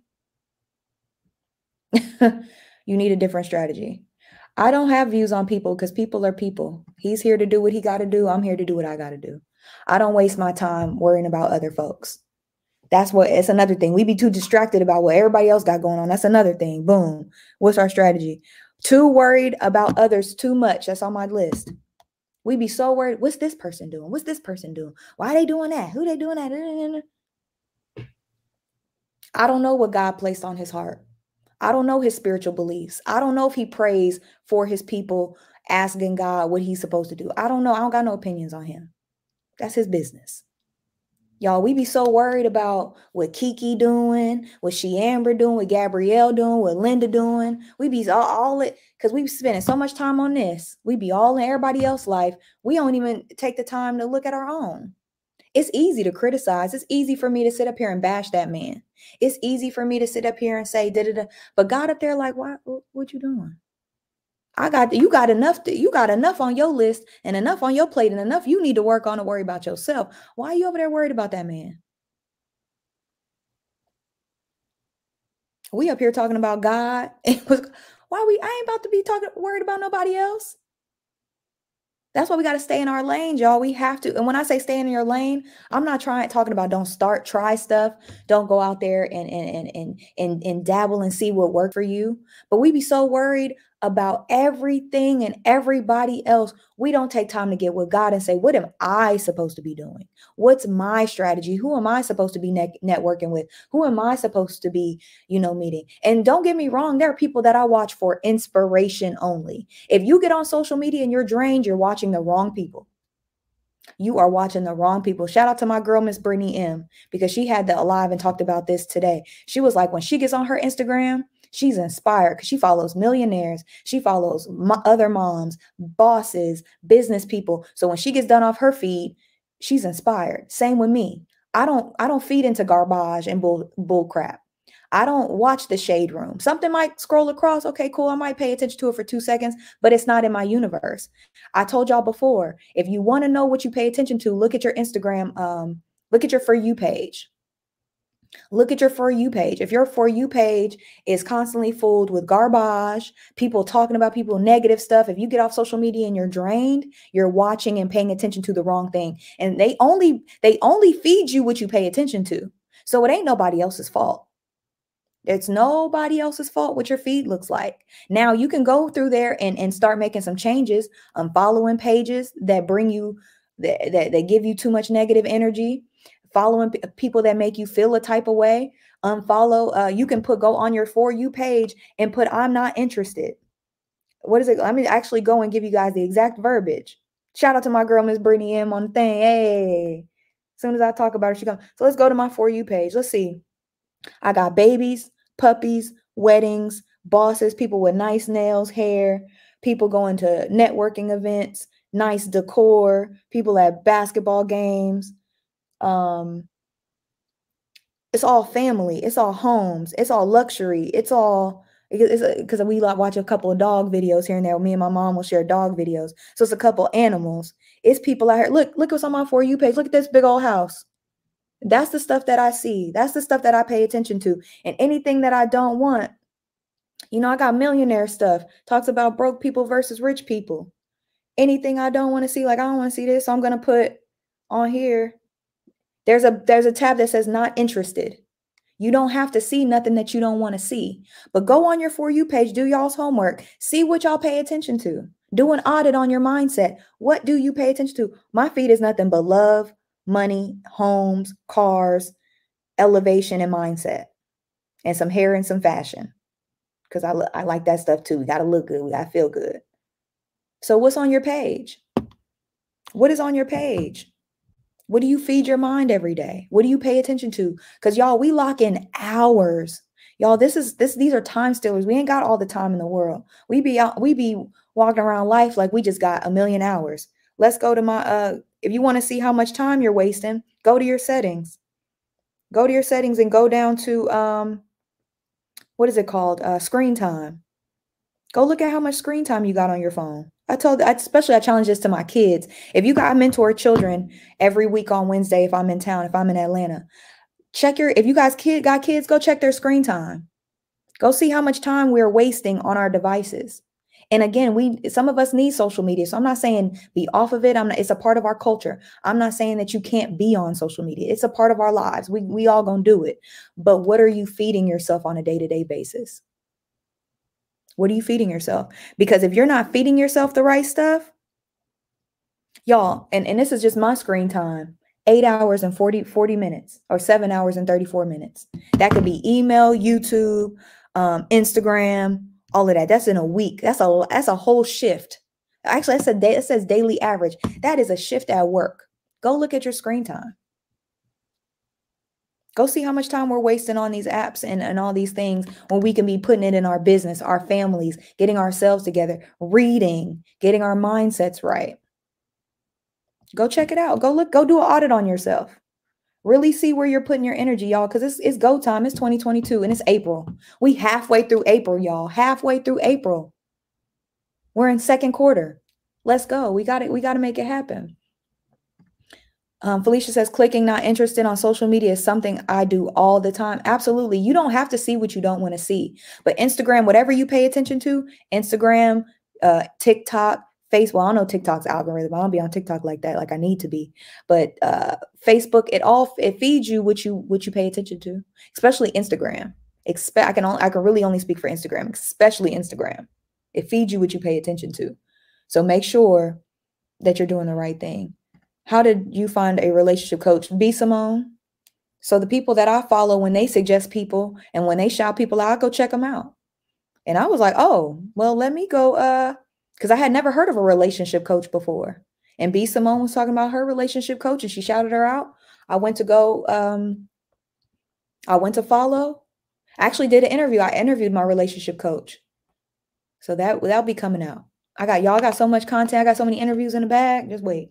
You need a different strategy. I don't have views on people because people are people. He's here to do what he got to do. I'm here to do what I got to do. I don't waste my time worrying about other folks. That's what, it's another thing. We be too distracted about what everybody else got going on. That's another thing. Boom. What's our strategy? Too worried about others too much. That's on my list. We be so worried. What's this person doing? What's this person doing? Why are they doing that? Who they doing that? I don't know what God placed on his heart. I don't know his spiritual beliefs. I don't know if he prays for his people, asking God what he's supposed to do. I don't know. I don't got no opinions on him. That's his business. Y'all, we be so worried about what Kiki doing, what She Amber doing, what Gabrielle doing, what Linda doing. We be all, all it, because we be spending so much time on this. We be all in everybody else's life. We don't even take the time to look at our own. It's easy to criticize. It's easy for me to sit up here and bash that man. It's easy for me to sit up here and say, da da da. But God up there, like, why? What you doing? I got, you got enough, to, you got enough on your list and enough on your plate and enough you need to work on to worry about yourself. Why are you over there worried about that man? We up here talking about God. Why we, I ain't about to be talking, worried about nobody else. That's why we got to stay in our lane, y'all. We have to. And when I say stay in your lane, I'm not trying talking about don't start, try stuff. Don't go out there and and and and and dabble and see what worked for you. But we be so worried about everything and everybody else. We don't take time to get with God and say, what am I supposed to be doing? What's my strategy? Who am I supposed to be net networking with? Who am I supposed to be, you know, meeting? And don't get me wrong, there are people that I watch for inspiration only. If you get on social media and you're drained, you're watching the wrong people. You are watching the wrong people. Shout out to my girl, Miss Brittany M, because she had the Alive and talked about this today. She was like, when she gets on her Instagram, She's inspired because she follows millionaires. She follows mo- other moms, bosses, business people. So when she gets done off her feed, she's inspired. Same with me. I don't I don't feed into garbage and bull bull crap. I don't watch the shade room. Something might scroll across. Okay, cool. I might pay attention to it for two seconds, but it's not in my universe. I told y'all before, if you want to know what you pay attention to, look at your Instagram, um, look at your For You page. Look at your For You page. If your For You page is constantly filled with garbage, people talking about people, negative stuff, if you get off social media and you're drained, you're watching and paying attention to the wrong thing. And they only they only feed you what you pay attention to. So it ain't nobody else's fault. It's nobody else's fault what your feed looks like. Now you can go through there and, and start making some changes, um, following pages that bring you, that, that, that give you too much negative energy, following p- people that make you feel a type of way. Unfollow, uh, you can put, go on your For You page and put, I'm not interested. What is it? Let me actually go and give you guys the exact verbiage. Shout out to my girl, Miss Brittany M on the thing. Hey, as soon as I talk about her, she comes. So let's go to my For You page. Let's see. I got babies, puppies, weddings, bosses, people with nice nails, hair, people going to networking events, nice decor, people at basketball games. Um, it's all family. It's all homes. It's all luxury. It's all because we like watch a couple of dog videos here and there. Me and my mom will share dog videos. So it's a couple animals. It's people out here. Look, look what's on my For You page. Look at this big old house. That's the stuff that I see. That's the stuff that I pay attention to. And anything that I don't want, you know, I got millionaire stuff, talks about broke people versus rich people. Anything I don't want to see, like I don't want to see this, so I'm going to put on here. There's a there's a tab that says not interested. You don't have to see nothing that you don't want to see. But go on your For You page, do y'all's homework, see what y'all pay attention to. Do an audit on your mindset. What do you pay attention to? My feed is nothing but love, money, homes, cars, elevation, and mindset, and some hair and some fashion. Because I, I like that stuff too. We got to look good. We got to feel good. So what's on your page? What is on your page? What do you feed your mind every day? What do you pay attention to? Because y'all, we lock in hours. Y'all, this is this. These are time stealers. We ain't got all the time in the world. We be out. We be walking around life like we just got a million hours. Let's go to my. Uh, if you want to see how much time you're wasting, go to your settings. Go to your settings and go down to um. What is it called? Uh, screen time. Go look at how much screen time you got on your phone. I told, especially I challenge this to my kids. If you got, I mentor children every week on Wednesday. If I'm in town, if I'm in Atlanta, check your, if you guys kid got kids, go check their screen time. Go see how much time we're wasting on our devices. And again, we, some of us need social media. So I'm not saying be off of it. I'm not, it's a part of our culture. I'm not saying that you can't be on social media. It's a part of our lives. We, we all gonna do it. But what are you feeding yourself on a day-to-day basis? What are you feeding yourself? Because if you're not feeding yourself the right stuff, y'all, and, and this is just my screen time, eight hours and forty, forty minutes or seven hours and thirty-four minutes. That could be email, YouTube, um, Instagram, all of that. That's in a week. That's a, that's a whole shift. Actually, that's a day, it says daily average. That is a shift at work. Go look at your screen time. Go see how much time we're wasting on these apps and, and all these things when we can be putting it in our business, our families, getting ourselves together, reading, getting our mindsets right. Go check it out. Go look, go do an audit on yourself. Really see where you're putting your energy, y'all, because it's, it's go time. It's twenty twenty-two and it's April. We halfway through April, y'all. Halfway through April. We're in second quarter. Let's go. We got it. We got to make it happen. Um, Felicia says, clicking not interested on social media is something I do all the time. Absolutely. You don't have to see what you don't want to see. But Instagram, whatever you pay attention to, Instagram, uh, TikTok, Facebook. Well, I don't know TikTok's algorithm. I don't be on TikTok like that, like I need to be. But uh, Facebook, it all it feeds you what you what you pay attention to, especially Instagram. Expect I can only, I can really only speak for Instagram, especially Instagram. It feeds you what you pay attention to. So make sure that you're doing the right thing. How did you find a relationship coach? B. Simone. So the people that I follow, when they suggest people and when they shout people out, I go check them out. And I was like, oh, well, let me go. Uh, because I had never heard of a relationship coach before. And B. Simone was talking about her relationship coach and she shouted her out. I went to go. Um, I went to follow. I actually did an interview. I interviewed my relationship coach. So that, that'll be coming out. I got, y'all got so much content. I got so many interviews in the bag. Just wait.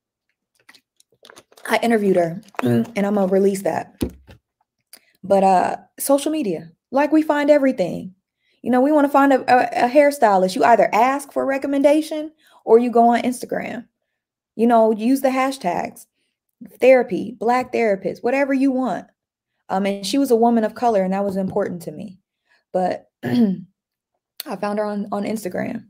I interviewed her and I'm going to release that. But uh, social media, like we find everything. You know, we want to find a, a, a hairstylist. You either ask for a recommendation or you go on Instagram. You know, use the hashtags, therapy, Black therapist, whatever you want. Um, and she was a woman of color, and that was important to me. But I found her on, on Instagram.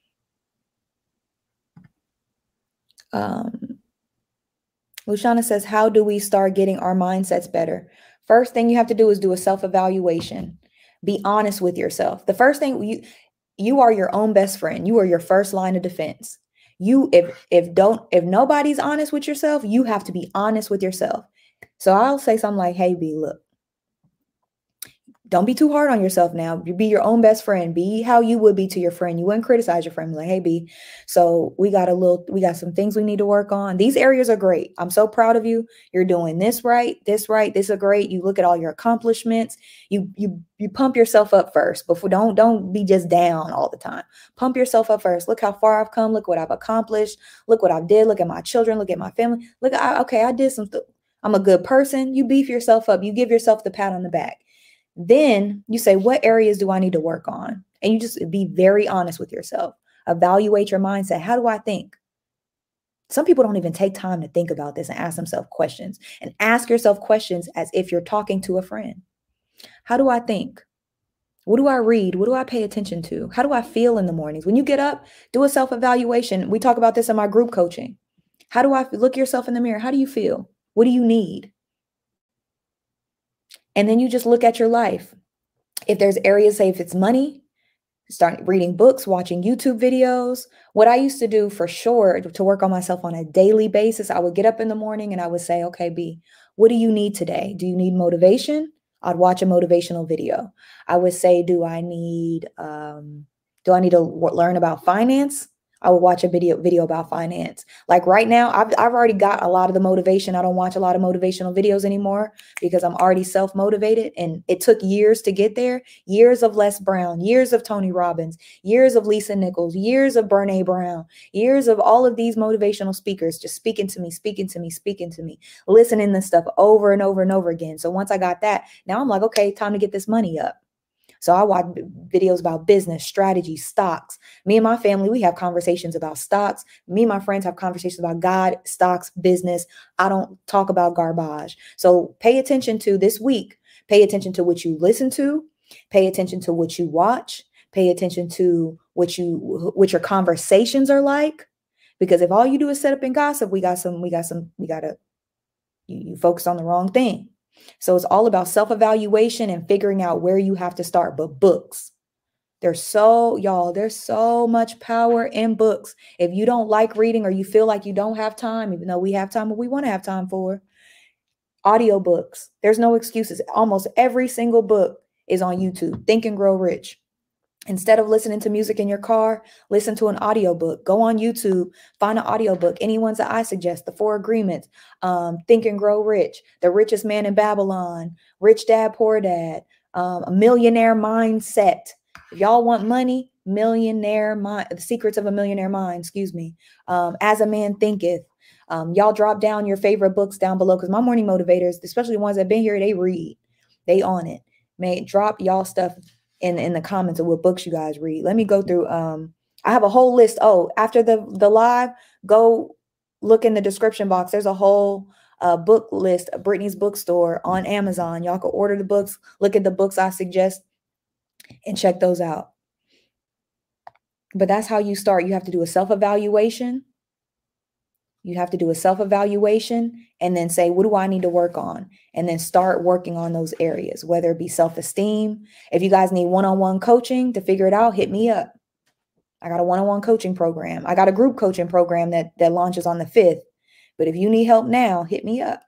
Um, Luciana says, how do we start getting our mindsets better? First thing you have to do is do a self-evaluation. Be honest with yourself. The first thing, you you are your own best friend. You are your first line of defense. You, if if don't, if nobody's honest with yourself, you have to be honest with yourself. So I'll say something like, hey, B, look, don't be too hard on yourself now. Be your own best friend. Be how you would be to your friend. You wouldn't criticize your friend. Be like, hey, B, so we got a little, we got some things we need to work on. These areas are great. I'm so proud of you. You're doing this right, this right. This is great. You look at all your accomplishments. You, you, you pump yourself up first. Before, don't, don't be just down all the time. Pump yourself up first. Look how far I've come. Look what I've accomplished. Look what I did. Look at my children. Look at my family. Look, I, okay, I did some, th- I'm a good person. You beef yourself up. You give yourself the pat on the back. Then you say, what areas do I need to work on? And you just be very honest with yourself. Evaluate your mindset. How do I think? Some people don't even take time to think about this and ask themselves questions. And ask yourself questions as if you're talking to a friend. How do I think? What do I read? What do I pay attention to? How do I feel in the mornings? When you get up, do a self-evaluation. We talk about this in my group coaching. How do I look yourself in the mirror? How do you feel? What do you need? And then you just look at your life. If there's areas, say if it's money, start reading books, watching YouTube videos. What I used to do for sure to work on myself on a daily basis, I would get up in the morning and I would say, okay, B, what do you need today? Do you need motivation? I'd watch a motivational video. I would say, do I need, um, do I need to learn about finance? I would watch a video video about finance. Like right now, I've, I've already got a lot of the motivation. I don't watch a lot of motivational videos anymore because I'm already self-motivated. And it took years to get there. Years of Les Brown, years of Tony Robbins, years of Lisa Nichols, years of Brene Brown, years of all of these motivational speakers just speaking to me, speaking to me, speaking to me, listening to stuff over and over and over again. So once I got that, now I'm like, okay, time to get this money up. So I watch videos about business, strategy, stocks. Me and my family, we have conversations about stocks. Me and my friends have conversations about God, stocks, business. I don't talk about garbage. So pay attention to this week. Pay attention to what you listen to. Pay attention to what you watch. Pay attention to what you, what your conversations are like. Because if all you do is set up and gossip, we got some, we got some, we got to, you, you focus on the wrong thing. So it's all about self-evaluation and figuring out where you have to start. But books, there's so, y'all, there's so much power in books. If you don't like reading or you feel like you don't have time, even though we have time, what we want to have time for, audiobooks, there's no excuses. Almost every single book is on YouTube. Think and Grow Rich. Instead of listening to music in your car, listen to an audiobook. Go on YouTube, find an audiobook. Any ones that I suggest, The Four Agreements, um, Think and Grow Rich, The Richest Man in Babylon, Rich Dad, Poor Dad, um, A Millionaire Mindset. If y'all want money, Millionaire Mind, The Secrets of a Millionaire Mind, excuse me. Um, As a Man Thinketh. Um, y'all drop down your favorite books down below because my morning motivators, especially the ones that have been here, they read. They on it. May drop y'all stuff in in the comments of what books you guys read. Let me go through. Um, I have a whole list. Oh, after the the live, go look in the description box. There's a whole uh, book list, Brittany's Bookstore on Amazon. Y'all can order the books, look at the books I suggest, and check those out. But that's how you start. You have to do a self-evaluation. You have to do a self-evaluation and then say, what do I need to work on? And then start working on those areas, whether it be self-esteem. If you guys need one-on-one coaching to figure it out, hit me up. I got a one-on-one coaching program. I got a group coaching program that, that launches on the fifth. But if you need help now, hit me up.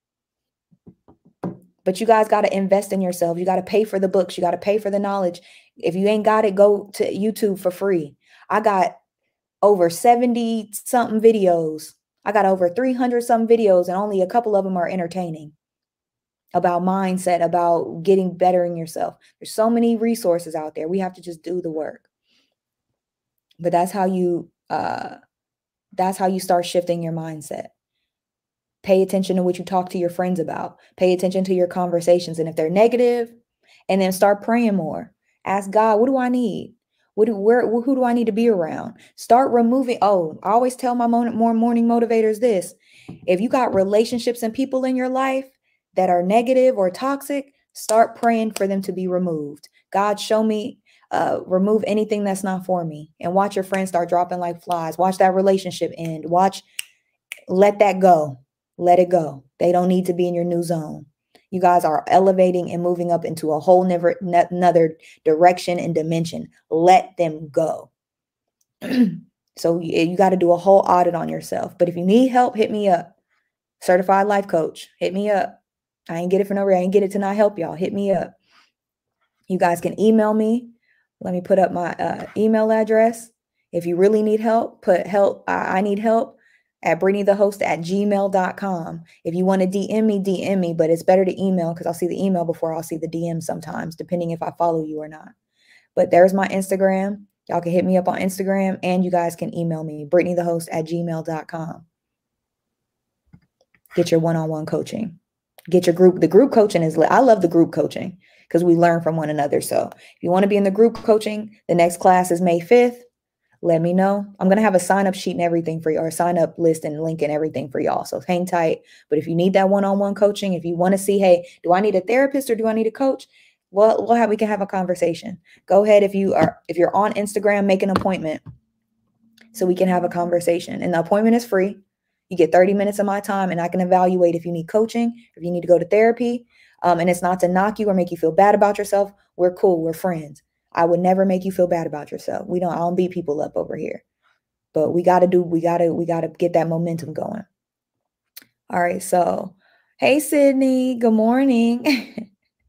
But you guys got to invest in yourself. You got to pay for the books. You got to pay for the knowledge. If you ain't got it, go to YouTube for free. I got over seventy something videos. I got over three hundred some videos and only a couple of them are entertaining. about mindset, about getting better in yourself. There's so many resources out there. We have to just do the work. But that's how you uh that's how you start shifting your mindset. Pay attention to what you talk to your friends about. Pay attention to your conversations. And if they're negative, and then start praying more. Ask God, what do I need? What do, where, who do I need to be around? Start removing. Oh, I always tell my morning, more morning motivators this. If you got relationships and people in your life that are negative or toxic, start praying for them to be removed. God, show me, uh, remove anything that's not for me. And watch your friends start dropping like flies. Watch that relationship end. Watch, let that go. Let it go. They don't need to be in your new zone. You guys are elevating and moving up into a whole never another direction and dimension. Let them go. So you, you got to do a whole audit on yourself. But if you need help, hit me up. Certified life coach. Hit me up. I ain't get it for no reason. I ain't get it to not help y'all. Hit me up. You guys can email me. Let me put up my uh, email address. If you really need help, put help. I, I need help at brittanythehost at gmail dot com. If you want to D M me, D M me, but it's better to email because I'll see the email before I'll see the D M sometimes, depending if I follow you or not. But there's my Instagram. Y'all can hit me up on Instagram, and you guys can email me, brittanythehost at gmail dot com. Get your one-on-one coaching. Get your group. The group coaching is lit. I love the group coaching because we learn from one another. So if you want to be in the group coaching, the next class is May fifth. Let me know. I'm going to have a sign up sheet and everything for you, or a sign up list and link and everything for y'all. So hang tight. But if you need that one-on-one coaching, if you want to see, hey, do I need a therapist or do I need a coach? Well, we'll have, we can have a conversation. Go ahead. If you are, if you're on Instagram, make an appointment so we can have a conversation, and the appointment is free. You get thirty minutes of my time, and I can evaluate if you need coaching, if you need to go to therapy. Um, and it's not to knock you or make you feel bad about yourself. We're cool. We're friends. I would never make you feel bad about yourself. We don't, I don't beat people up over here, but we got to do, we got to, we got to get that momentum going. All right. So, hey, Sydney, good morning.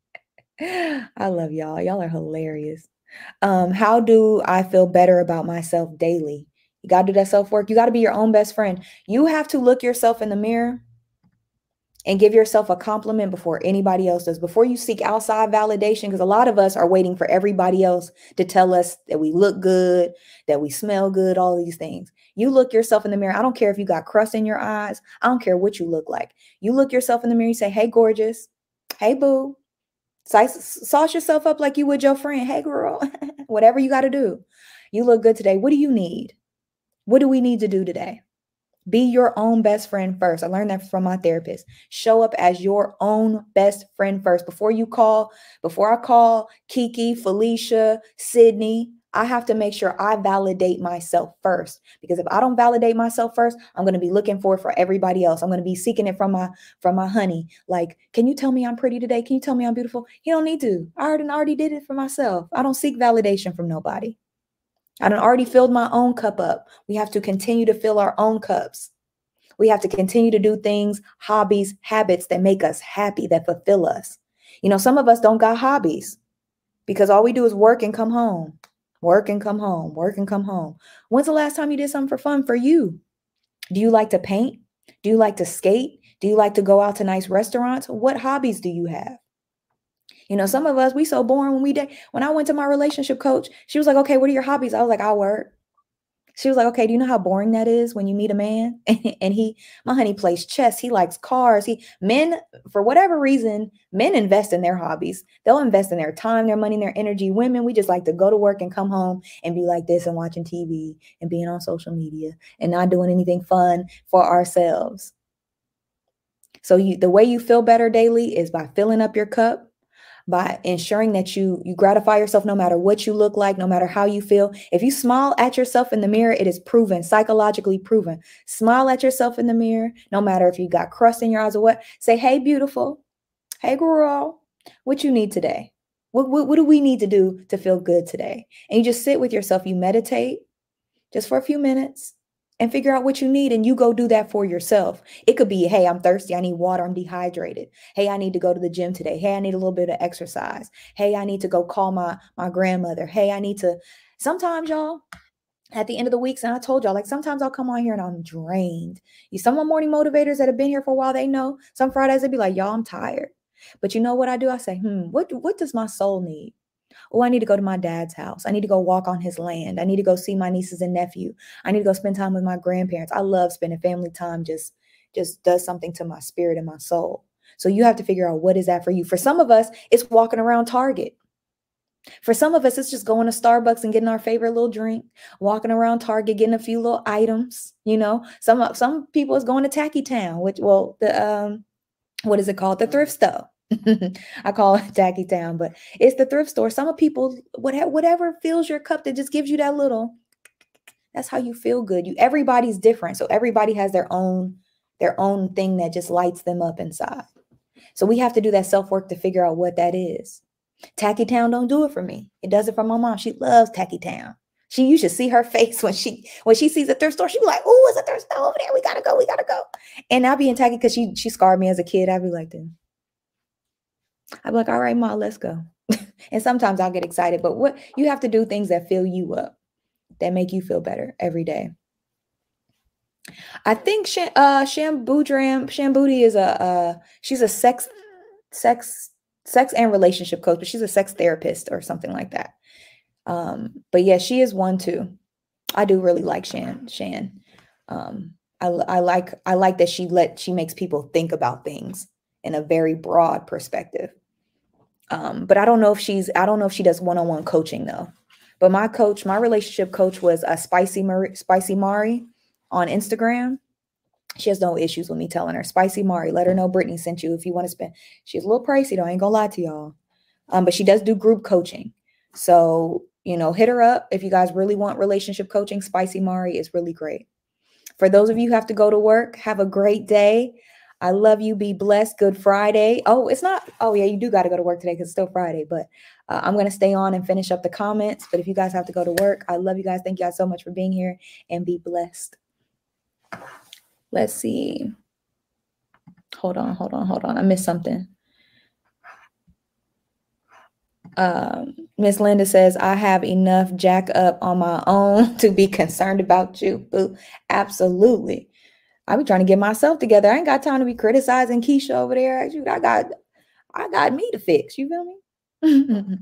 I love y'all. Y'all are hilarious. Um, how do I feel better about myself daily? You got to do that self-work. You got to be your own best friend. You have to look yourself in the mirror and give yourself a compliment before anybody else does, before you seek outside validation, because a lot of us are waiting for everybody else to tell us that we look good, that we smell good, all these things. You look yourself in the mirror. I don't care if you got crust in your eyes. I don't care what you look like. You look yourself in the mirror, you say, hey, gorgeous. Hey, boo. Sauce yourself up like you would your friend. Hey, girl. Whatever you got to do. You look good today. What do you need? What do we need to do today? Be your own best friend first. I learned that from my therapist. Show up as your own best friend first. Before you call, before I call Kiki, Felicia, Sydney, I have to make sure I validate myself first. Because if I don't validate myself first, I'm going to be looking for it for everybody else. I'm going to be seeking it from my from my honey. Like, can you tell me I'm pretty today? Can you tell me I'm beautiful? He don't need to. I already, already did it for myself. I don't seek validation from nobody. I done already filled my own cup up. We have to continue to fill our own cups. We have to continue to do things, hobbies, habits that make us happy, that fulfill us. You know, some of us don't got hobbies because all we do is work and come home, work and come home, work and come home. When's the last time you did something for fun for you? Do you like to paint? Do you like to skate? Do you like to go out to nice restaurants? What hobbies do you have? You know, some of us, we so boring when we did. When I went to my relationship coach, she was like, okay, what are your hobbies? I was like, I work. She was like, okay, do you know how boring that is when you meet a man? And he, my honey plays chess. He likes cars. He, men, for whatever reason, men invest in their hobbies. They'll invest in their time, their money, their energy. Women, we just like to go to work and come home and be like this and watching T V and being on social media and not doing anything fun for ourselves. So you, the way you feel better daily is by filling up your cup, by ensuring that you you gratify yourself no matter what you look like, no matter how you feel. If you smile at yourself in the mirror, it is proven, psychologically proven. Smile at yourself in the mirror, no matter if you got crust in your eyes or what. Say, hey, beautiful. Hey, girl, what you need today? What, what, what do we need to do to feel good today? And you just sit with yourself. You meditate just for a few minutes and figure out what you need, and you go do that for yourself. It could be, hey, I'm thirsty. I need water. I'm dehydrated. Hey, I need to go to the gym today. Hey, I need a little bit of exercise. Hey, I need to go call my, my grandmother. Hey, I need to, sometimes y'all, at the end of the weeks, and I told y'all, like sometimes I'll come on here and I'm drained. You, some of my morning motivators that have been here for a while, they know some Fridays they'd be like, y'all, I'm tired. But you know what I do? I say, hmm, what, what does my soul need? Oh, I need to go to my dad's house. I need to go walk on his land. I need to go see my nieces and nephew. I need to go spend time with my grandparents. I love spending family time. Just, just does something to my spirit and my soul. So you have to figure out, what is that for you? For some of us, it's walking around Target. For some of us, it's just going to Starbucks and getting our favorite little drink, walking around Target, getting a few little items. You know, some some people is going to Tacky Town, which, well, the um, what is it called? The thrift store. I call it Tacky Town, but it's the thrift store. Some of people, whatever, whatever fills your cup, that just gives you that little. That's how you feel good. You, everybody's different, so everybody has their own their own thing that just lights them up inside. So we have to do that self work to figure out what that is. Tacky Town don't do it for me. It does it for my mom. She loves Tacky Town. She, you should see her face when she when she sees a thrift store. She be like, "Oh, it's a thrift store over there. We gotta go. We gotta go." And I'll be in Tacky because she she scarred me as a kid. I'd be like, "Dude." I'd be like, "All right, Ma, let's go." And sometimes I'll get excited, but what you have to do, things that fill you up, that make you feel better every day. I think Sh- uh, Shambudram Shambudi is a uh, she's a sex sex. sex and relationship coach, but she's a sex therapist or something like that. Um, but yeah, she is one too. I do really like Shan. Shan. Um, I, I like I like that she let she makes people think about things in a very broad perspective. Um, but I don't know if she's I don't know if she does one-on-one coaching though. But my coach, my relationship coach was a uh, Spicy Mari, Spicy Mari on Instagram. She has no issues with me telling her, Spicy Mari, let her know Brittany sent you if you want to spend. She's a little pricey though, I ain't gonna lie to y'all. Um, but she does do group coaching. So, you know, hit her up if you guys really want relationship coaching. Spicy Mari is really great. For those of you who have to go to work, have a great day. I love you. Be blessed. Good Friday. Oh, it's not. Oh, yeah, you do got to go to work today because it's still Friday. But uh, I'm going to stay on and finish up the comments. But if you guys have to go to work, I love you guys. Thank you guys so much for being here and be blessed. Let's see. Hold on, hold on, hold on. I missed something. Um, Miss Linda says, I have enough jack up on my own to be concerned about you. Boo. Absolutely. I be trying to get myself together. I ain't got time to be criticizing Keisha over there. I got, I got me to fix. You feel me?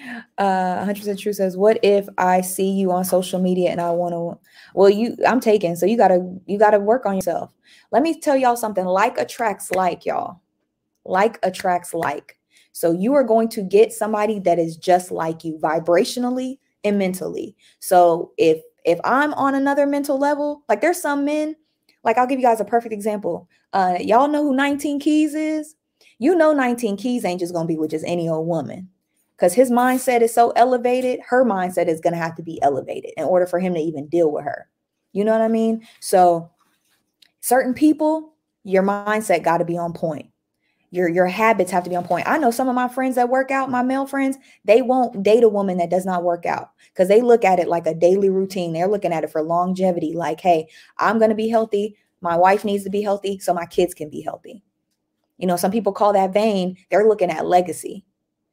uh, one hundred percent True says, what if I see you on social media and I want to, well, you, I'm taken. So you gotta, you gotta work on yourself. Let me tell y'all something. Like attracts like, y'all. Like attracts like. So you are going to get somebody that is just like you vibrationally and mentally. So if, if I'm on another mental level, like there's some men, like I'll give you guys a perfect example. Uh, y'all know who nineteen Keys is? You know, nineteen Keys ain't just going to be with just any old woman because his mindset is so elevated. Her mindset is going to have to be elevated in order for him to even deal with her. You know what I mean? So certain people, your mindset got to be on point. Your, your habits have to be on point. I know some of my friends that work out, my male friends, they won't date a woman that does not work out because they look at it like a daily routine. They're looking at it for longevity. Like, hey, I'm going to be healthy. My wife needs to be healthy so my kids can be healthy. You know, some people call that vain. They're looking at legacy.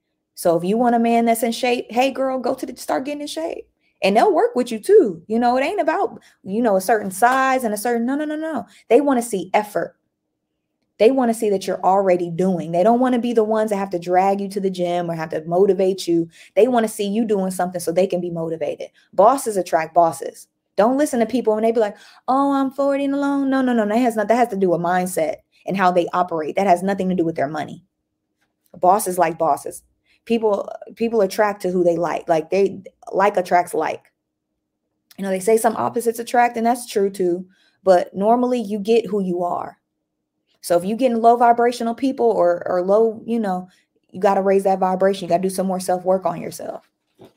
So if you want a man that's in shape, hey, girl, go to the, start getting in shape. And they'll work with you too. You know, it ain't about, you know, a certain size and a certain, no, no, no, no. They want to see effort. They want to see that you're already doing. They don't want to be the ones that have to drag you to the gym or have to motivate you. They want to see you doing something so they can be motivated. Bosses attract bosses. Don't listen to people when they be like, oh, I'm forty and alone. No, no, no. That has not, that has to do with mindset and how they operate. That has nothing to do with their money. Bosses like bosses. People, people attract to who they like. Like they like attracts like. You know, they say some opposites attract, and that's true too. But normally you get who you are. So if you're getting low vibrational people or, or low, you know, you got to raise that vibration. You got to do some more self-work on yourself.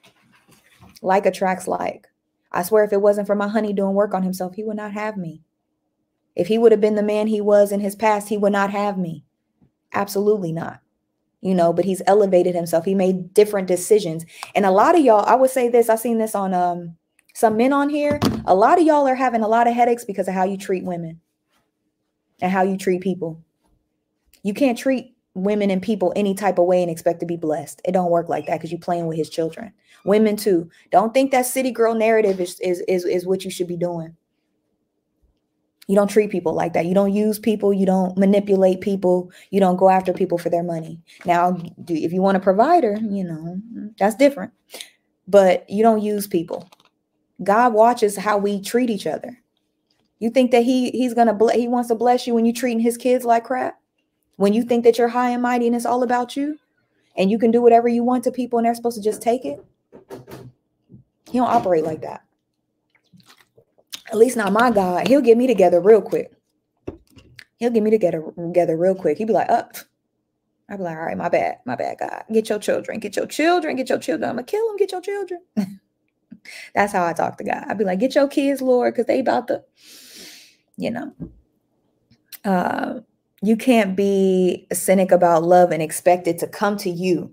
Like attracts like. I swear if it wasn't for my honey doing work on himself, he would not have me. If he would have been the man he was in his past, he would not have me. Absolutely not. You know, but he's elevated himself. He made different decisions. And a lot of y'all, I would say this, I've seen this on um, some men on here. A lot of y'all are having a lot of headaches because of how you treat women. And how you treat people. You can't treat women and people any type of way and expect to be blessed. It don't work like that because you're playing with his children. Women too. Don't think that city girl narrative is, is, is, is what you should be doing. You don't treat people like that. You don't use people. You don't manipulate people. You don't go after people for their money. Now, do, if you want a provider, you know, that's different. But you don't use people. God watches how we treat each other. You think that he he's gonna ble- he wants to bless you when you treating his kids like crap? When you think that you're high and mighty and it's all about you, and you can do whatever you want to people and they're supposed to just take it? He don't operate like that. At least not my God. He'll get me together real quick. He'll get me together together real quick. He'll be like, up. Oh. I'll be like, all right, my bad, my bad, God. Get your children, get your children, get your children. I'm gonna kill them, get your children. That's how I talk to God. I'd be like, get your kids, Lord, because they about to, you know. Uh, you can't be a cynic about love and expect it to come to you.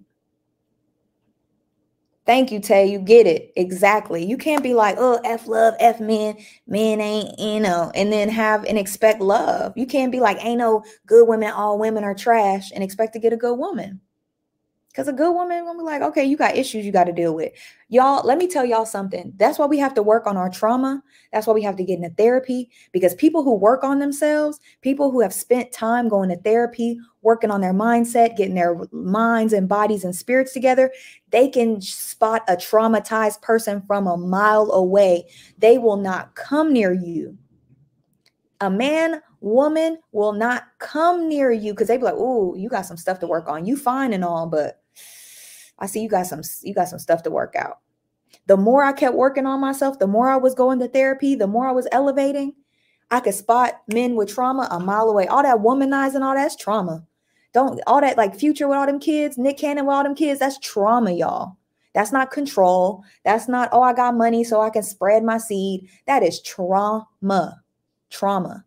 Thank you, Tay. You get it. Exactly. You can't be like, oh, F love, F men. Men ain't, you know, and then have and expect love. You can't be like, ain't no good women. All women are trash and expect to get a good woman. Because a good woman will be like, okay, you got issues you got to deal with. Y'all, let me tell y'all something. That's why we have to work on our trauma. That's why we have to get into therapy. Because people who work on themselves, people who have spent time going to therapy, working on their mindset, getting their minds and bodies and spirits together, they can spot a traumatized person from a mile away. They will not come near you. A man, woman will not come near you because they be like, oh, you got some stuff to work on. You fine and all, but I see you got some, you got some stuff to work out. The more I kept working on myself, the more I was going to therapy, the more I was elevating, I could spot men with trauma a mile away. All that womanizing, all that's trauma. Don't, all that like Future with all them kids, Nick Cannon with all them kids, that's trauma, y'all. That's not control. That's not, oh, I got money so I can spread my seed. That is trauma, trauma,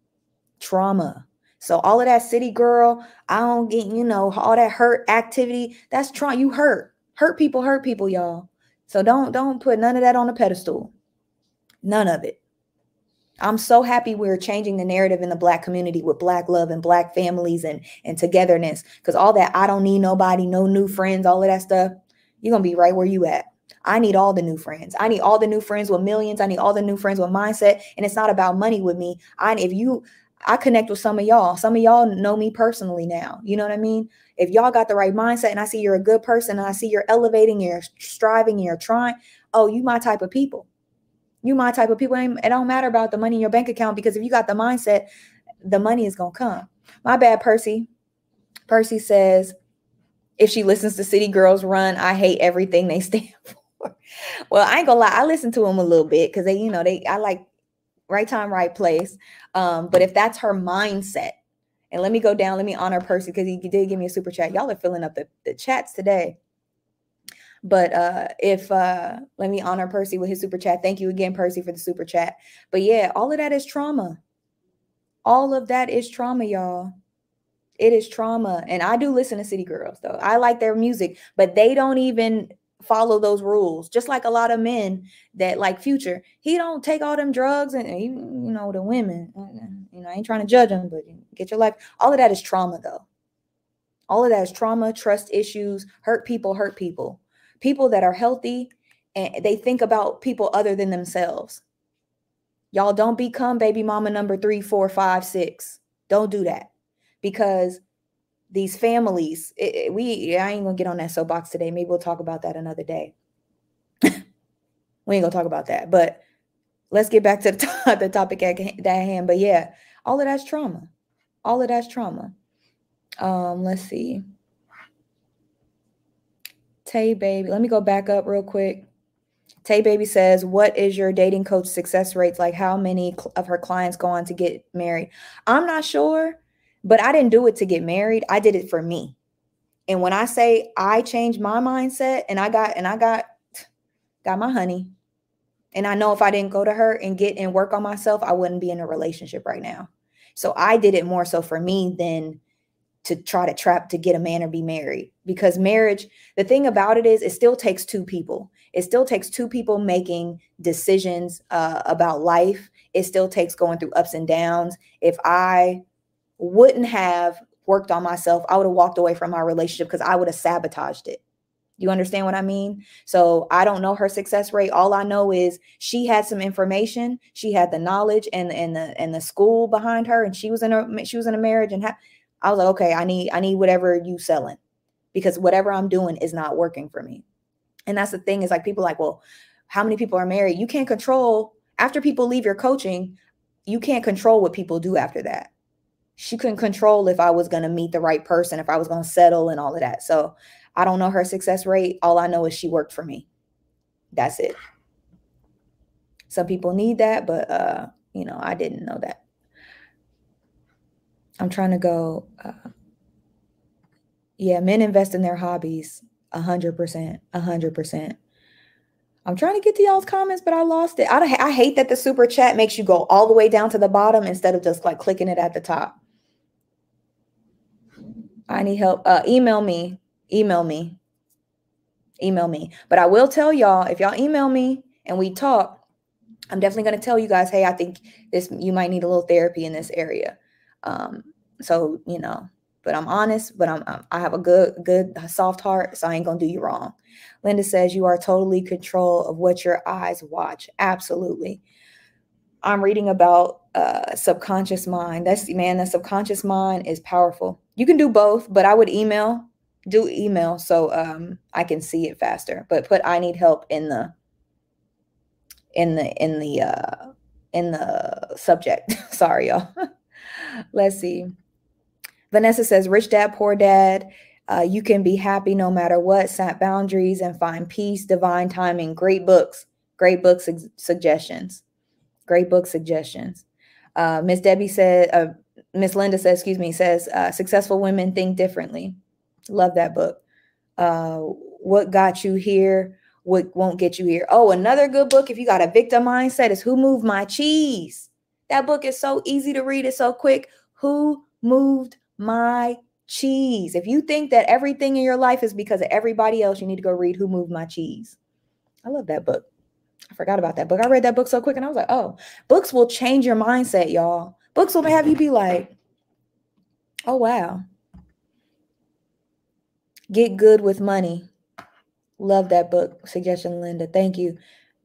trauma. So all of that city girl, I don't get, you know, all that hurt activity. That's trauma. You hurt, hurt people, hurt people, y'all. So don't, don't put none of that on a pedestal. None of it. I'm so happy we're changing the narrative in the Black community with Black love and Black families and, and togetherness. Because all that, I don't need nobody, no new friends, all of that stuff, you're going to be right where you at. I need all the new friends. I need all the new friends with millions. I need all the new friends with mindset. And it's not about money with me. I, if you, I connect with some of y'all. Some of y'all know me personally now. You know what I mean? If y'all got the right mindset and I see you're a good person and I see you're elevating, you're striving, you're trying, oh, you my type of people. You my type of people. It don't matter about the money in your bank account because if you got the mindset, the money is going to come. My bad, Percy. Percy says, if she listens to City Girls Run, I hate everything they stand for. Well, I ain't gonna lie. I listen to them a little bit because they, you know, they, I like right time, right place. Um, but if that's her mindset, and let me go down, let me honor Percy because he did give me a super chat. Y'all are filling up the, the chats today. But uh, if, uh, let me honor Percy with his super chat. Thank you again, Percy, for the super chat. But yeah, all of that is trauma. All of that is trauma, y'all. It is trauma. And I do listen to City Girls, though. I like their music, but they don't even follow those rules. Just like a lot of men that like Future. He don't take all them drugs and, you know, the women. You know, I ain't trying to judge them, but get your life. All of that is trauma, though. All of that is trauma, trust issues, hurt people, hurt people. People that are healthy and they think about people other than themselves. Y'all don't become baby mama number three, four, five, six. Don't do that because these families, it, it, we, I ain't gonna get on that soapbox today. Maybe we'll talk about that another day. We ain't gonna talk about that, but let's get back to the, to the topic at that hand. But yeah, all of that's trauma. All of that's trauma. Um, let's see. Tay Baby, let me go back up real quick. Tay Baby says, what is your dating coach success rates? Like how many of her clients go on to get married? I'm not sure, but I didn't do it to get married. I did it for me. And when I say I changed my mindset and I got, and I got, got my honey. And I know if I didn't go to her and get and work on myself, I wouldn't be in a relationship right now. So I did it more so for me than to try to trap to get a man or be married, because marriage, the thing about it is it still takes two people. It still takes two people making decisions uh, about life. It still takes going through ups and downs. If I wouldn't have worked on myself, I would have walked away from my relationship because I would have sabotaged it. You understand what I mean? So I don't know her success rate. All I know is she had some information. She had the knowledge and, and the and the school behind her, and she was in a she was in a marriage. And ha- I was like, okay, I need I need whatever you selling, because whatever I'm doing is not working for me. And that's the thing, is like, people are like, well, how many people are married? You can't control, after people leave your coaching, you can't control what people do after that. She couldn't control if I was going to meet the right person, if I was going to settle and all of that. So I don't know her success rate. All I know is she worked for me. That's it. Some people need that, but, uh, you know, I didn't know that. I'm trying to go. Uh, yeah, men invest in their hobbies. A hundred percent, a hundred percent. I'm trying to get to y'all's comments, but I lost it. I, I hate that the super chat makes you go all the way down to the bottom instead of just like clicking it at the top. I need help. Uh, email me, email me, email me. But I will tell y'all, if y'all email me and we talk, I'm definitely going to tell you guys, hey, I think this, you might need a little therapy in this area. Um, so, you know, but I'm honest, but I'm, I'm I have a good, good, soft heart, so I ain't gonna do you wrong. Linda says you are totally control of what your eyes watch. Absolutely. I'm reading about uh, subconscious mind. That's, man, the subconscious mind is powerful. You can do both, but I would email, do email so um, I can see it faster. But put I need help in the in the in the uh, in the subject. Sorry, y'all. Let's see. Vanessa says, rich dad, poor dad. Uh, you can be happy no matter what. Set boundaries and find peace. Divine timing. Great books. Great book su- suggestions. Great book suggestions. Uh, Miss Debbie said, uh, Miss Linda says, excuse me, says, uh, successful women think differently. Love that book. Uh, what got you here? What won't get you here? Oh, another good book, if you got a victim mindset, is Who Moved My Cheese? That book is so easy to read. It's so quick. Who Moved My Cheese? If you think that everything in your life is because of everybody else, you need to go read Who Moved My Cheese. I love that book. I forgot about that book. I read that book so quick and I was like, oh, books will change your mindset, y'all. Books will have you be like, oh, wow. Get Good with Money. Love that book suggestion, Linda. Thank you.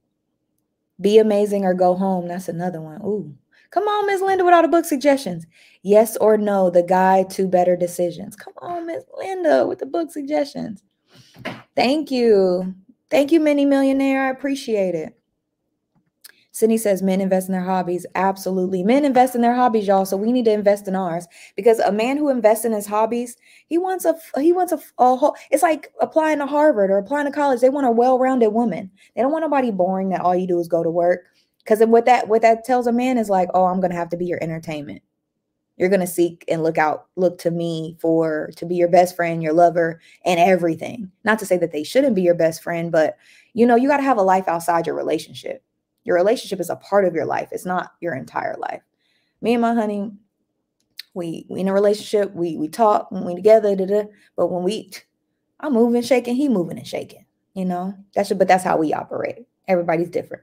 Be Amazing or Go Home. That's another one. Ooh. Come on, Miss Linda, with all the book suggestions. Yes or No, The Guide to Better Decisions. Come on, Miss Linda, with the book suggestions. Thank you. Thank you, Mini Millionaire. I appreciate it. Sydney says men invest in their hobbies. Absolutely. Men invest in their hobbies, y'all. So we need to invest in ours, because a man who invests in his hobbies, he wants a, he wants a, a whole, it's like applying to Harvard or applying to college. They want a well-rounded woman. They don't want nobody boring that all you do is go to work. Because what that, what that tells a man is like, oh, I'm going to have to be your entertainment. You're going to seek and look out, look to me for, to be your best friend, your lover, and everything. Not to say that they shouldn't be your best friend, but you know, you got to have a life outside your relationship. Your relationship is a part of your life. It's not your entire life. Me and my honey, we, we in a relationship. We we talk when we together. Da, da, but when we, I'm moving, shaking, he moving and shaking. You know, that's but that's how we operate. Everybody's different.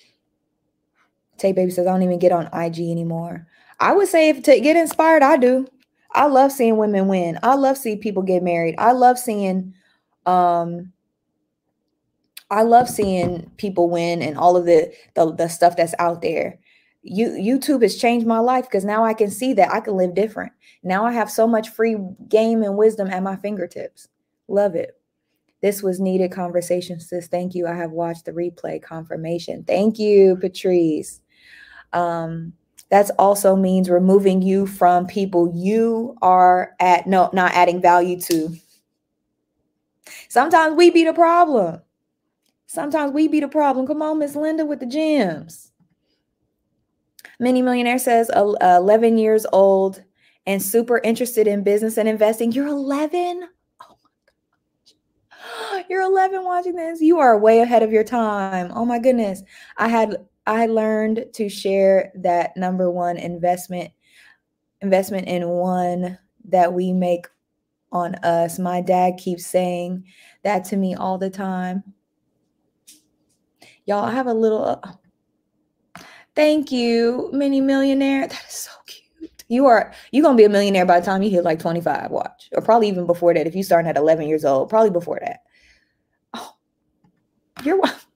Tay Baby says, I don't even get on I G anymore. I would say if to get inspired, I do. I love seeing women win. I love seeing people get married. I love seeing, um, I love seeing people win and all of the, the, the stuff that's out there. You, YouTube has changed my life, because now I can see that I can live different. Now I have so much free game and wisdom at my fingertips. Love it. This was needed conversation, sis. Thank you. I have watched the replay confirmation. Thank you, Patrice. Um, that also means removing you from people you are at, no, not adding value to. Sometimes we be the problem. Sometimes we be the problem. Come on, Miss Linda with the gems. Mini Millionaire says, eleven years old and super interested in business and investing. You're eleven? Oh my gosh. You're eleven watching this. You are way ahead of your time. Oh my goodness. I had I learned to share that number one investment, investment in one that we make on us. My dad keeps saying that to me all the time. Y'all, I have a little, uh, thank you, Mini Millionaire. That is so cute. You are, you're going to be a millionaire by the time you hit like twenty-five, watch. Or probably even before that. If you starting at eleven years old, probably before that. You're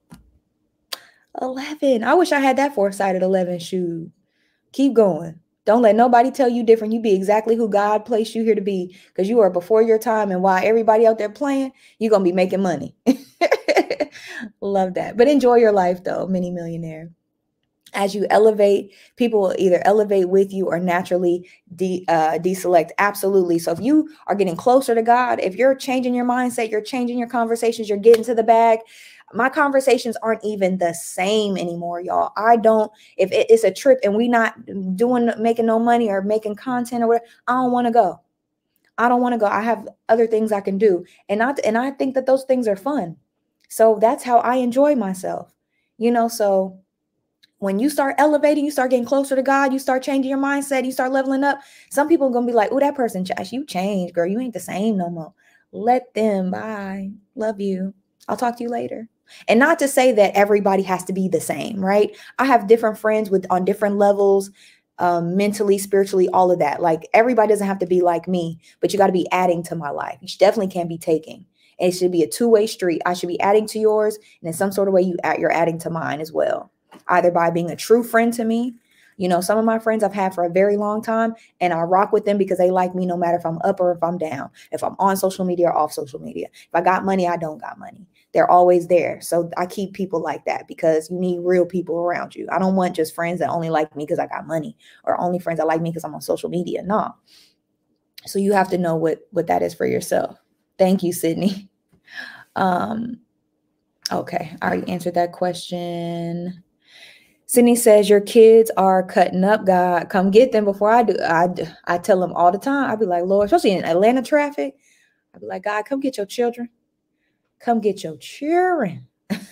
eleven. I wish I had that foresight at eleven. Shoot. Keep going. Don't let nobody tell you different. You be exactly who God placed you here to be, because you are before your time. And while everybody out there playing, you're going to be making money. Love that. But enjoy your life, though, mini millionaire. As you elevate, people will either elevate with you or naturally de, uh, deselect. Absolutely. So if you are getting closer to God, if you're changing your mindset, you're changing your conversations, you're getting to the bag. My conversations aren't even the same anymore, y'all. I don't, if it, it's a trip and we not doing, making no money or making content or whatever, I don't want to go. I don't want to go. I have other things I can do. And not, and I think that those things are fun. So that's how I enjoy myself, you know, so when you start elevating, you start getting closer to God, you start changing your mindset, you start leveling up. Some people are going to be like, oh, that person, Josh, you changed, girl. You ain't the same no more. Let them. Bye. Love you. I'll talk to you later. And not to say that everybody has to be the same, right? I have different friends with on different levels, um, mentally, spiritually, all of that. Like everybody doesn't have to be like me, but you got to be adding to my life. You definitely can't be taking. And it should be a two-way street. I should be adding to yours. And in some sort of way, you add, you're adding to mine as well. Either by being a true friend to me. You know, some of my friends I've had for a very long time, and I rock with them because they like me no matter if I'm up or if I'm down, if I'm on social media or off social media. If I got money, I don't got money. They're always there. So I keep people like that because you need real people around you. I don't want just friends that only like me because I got money or only friends that like me because I'm on social media. No. So you have to know what, what that is for yourself. Thank you, Sydney. Um, okay. I already answered that question. Sydney says, your kids are cutting up. God, come get them before I do. I, I tell them all the time. I'd be like, Lord, especially in Atlanta traffic. I'd be like, God, come get your children. Come get your children.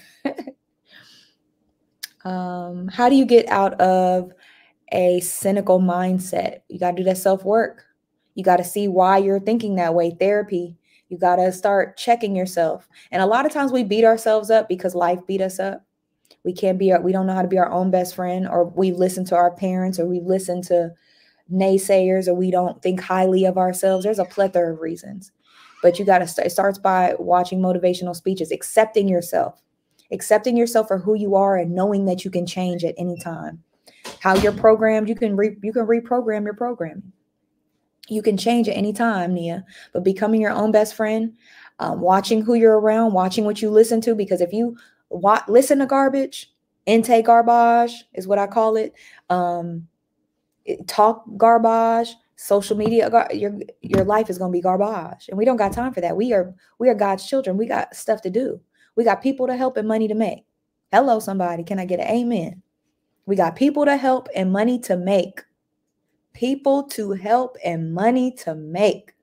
um, how do you get out of a cynical mindset? You got to do that self-work. You got to see why you're thinking that way. Therapy. You got to start checking yourself. And a lot of times we beat ourselves up because life beat us up. We can't be, our, we don't know how to be our own best friend, or we've listened to our parents, or we've listened to naysayers, or we don't think highly of ourselves. There's a plethora of reasons, but you got to start, it starts by watching motivational speeches, accepting yourself, accepting yourself for who you are and knowing that you can change at any time. How you're programmed, you can re, you can reprogram your programming. You can change at any time, Nia, but becoming your own best friend, um, watching who you're around, watching what you listen to, because if you What, listen to garbage, intake garbage is what I call it. Um, talk garbage, social media, gar- your your life is gonna be garbage, and we don't got time for that. We are we are God's children. We got stuff to do. We got people to help and money to make. Hello, somebody. Can I get an amen? We got people to help and money to make. People to help and money to make.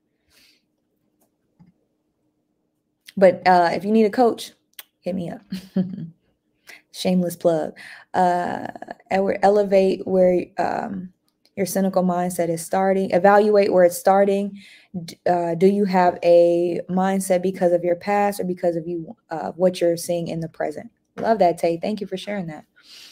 But uh, if you need a coach, hit me up. Shameless plug. Uh, elevate where um, your cynical mindset is starting. Evaluate where it's starting. Uh, do you have a mindset because of your past or because of you uh, what you're seeing in the present? Love that, Tay. Thank you for sharing that.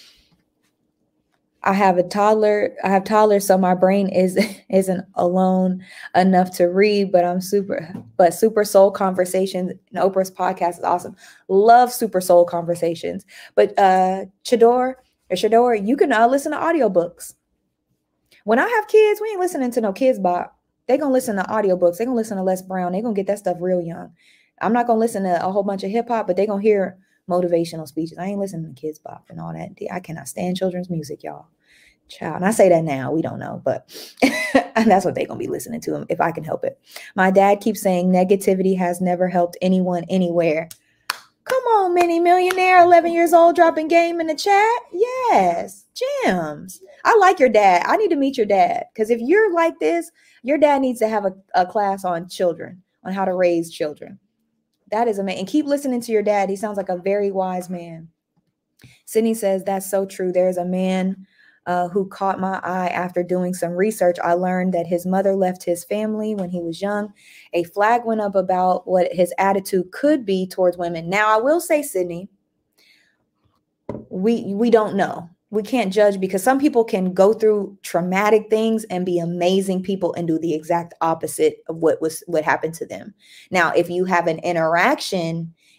I have a toddler. I have toddlers, so my brain is isn't alone enough to read. But I'm super. But Super Soul Conversations and Oprah's podcast is awesome. Love Super Soul Conversations. But uh, Chador or Shador, you can uh, listen to audiobooks. When I have kids, we ain't listening to no kids bop. They gonna listen to audiobooks. They gonna listen to Les Brown. They gonna get that stuff real young. I'm not gonna listen to a whole bunch of hip hop, but they gonna hear motivational speeches. I ain't listening to kids bop and all that. I cannot stand children's music, y'all. Child. And I say that now, we don't know, but and that's what they're going to be listening to if I can help it. My dad keeps saying negativity has never helped anyone anywhere. Come on, mini millionaire, eleven years old, dropping game in the chat. Yes, gems. I like your dad. I need to meet your dad, because if you're like this, your dad needs to have a, a class on children, on how to raise children. That is amazing. And keep listening to your dad. He sounds like a very wise man. Sydney says, that's so true. There's a man Uh, who caught my eye after doing some research. I learned that his mother left his family when he was young. A flag went up about what his attitude could be towards women. Now, I will say, Sydney, we we don't know. We can't judge, because some people can go through traumatic things and be amazing people and do the exact opposite of what was what happened to them. Now, if you have an interaction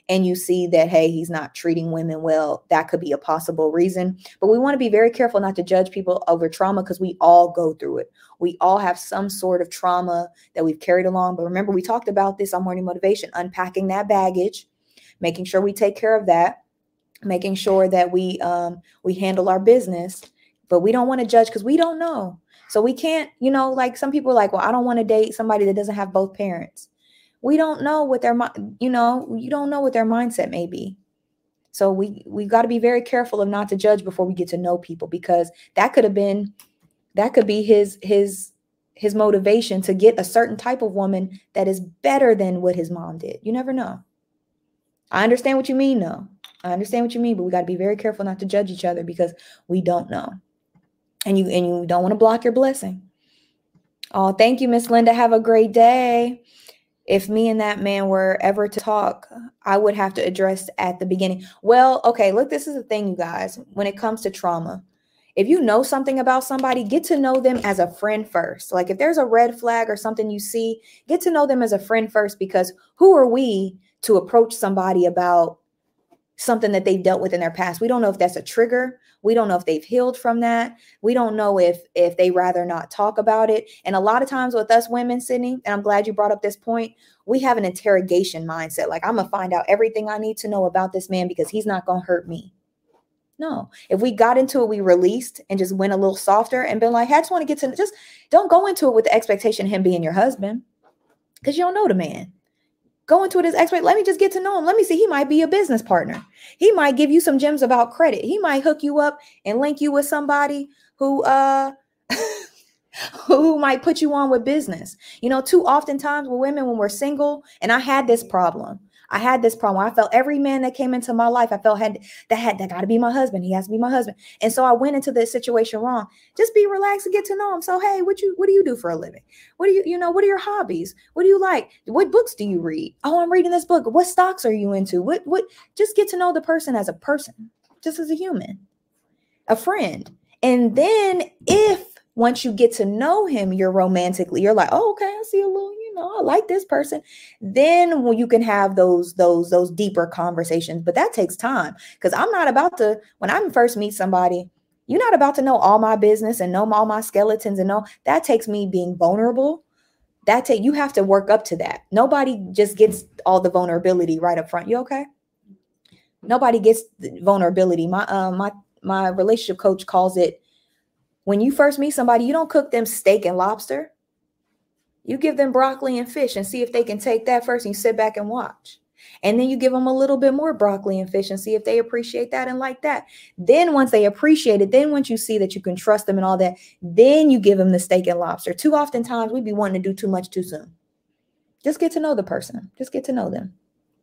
and you see that, hey, he's not treating women well, that could be a possible reason. But we want to be very careful not to judge people over trauma, because we all go through it. We all have some sort of trauma that we've carried along. But remember, we talked about this on Morning Motivation, unpacking that baggage, making sure we take care of that, making sure that we um, we handle our business. But we don't want to judge because we don't know. So we can't, you know, like some people are like, well, I don't want to date somebody that doesn't have both parents. We don't know what their, you know, you don't know what their mindset may be. So we, we've got to be very careful of not to judge before we get to know people, because that could have been, that could be his, his, his motivation to get a certain type of woman that is better than what his mom did. You never know. I understand what you mean, though. I understand what you mean, but we got to be very careful not to judge each other because we don't know. And you and you don't want to block your blessing. Oh, thank you, Miss Linda. Have a great day. If me and that man were ever to talk, I would have to address at the beginning. Well, okay, look, this is the thing, you guys. When it comes to trauma, if you know something about somebody, get to know them as a friend first. Like if there's a red flag or something you see, get to know them as a friend first, because who are we to approach somebody about something that they've dealt with in their past? We don't know if that's a trigger. We don't know if they've healed from that. We don't know if if they rather not talk about it. And a lot of times with us women, Sydney, and I'm glad you brought up this point, we have an interrogation mindset. Like, I'm going to find out everything I need to know about this man because he's not going to hurt me. No, if we got into it, we released and just went a little softer and been like, hey, I just want to get to, just don't go into it with the expectation of him being your husband, because you don't know the man. Go into it as expert. Let me just get to know him. Let me see. He might be a business partner. He might give you some gems about credit. He might hook you up and link you with somebody who uh who might put you on with business. You know, too oftentimes with women, when we're single, and I had this problem. I had this problem. I felt every man that came into my life, I felt had that had that got to be my husband. He has to be my husband. And so I went into this situation wrong. Just be relaxed and get to know him. So, hey, what you what do you do for a living? What do you, you know, what are your hobbies? What do you like? What books do you read? Oh, I'm reading this book. What stocks are you into? What what just get to know the person as a person, just as a human, a friend. And then if once you get to know him, you're romantically, you're like, oh, okay, I see a little, you know, I like this person. Then when you can have those, those, those deeper conversations, but that takes time, because I'm not about to, when I first meet somebody, you're not about to know all my business and know all my skeletons and know that takes me being vulnerable. That take, you have to work up to that. Nobody just gets all the vulnerability right up front. You okay? Nobody gets the vulnerability. My, uh, my, my relationship coach calls it, when you first meet somebody, you don't cook them steak and lobster. You give them broccoli and fish and see if they can take that first, and you sit back and watch. And then you give them a little bit more broccoli and fish and see if they appreciate that and like that. Then once they appreciate it, then once you see that you can trust them and all that, then you give them the steak and lobster. Too often times we be wanting to do too much too soon. Just get to know the person. Just get to know them.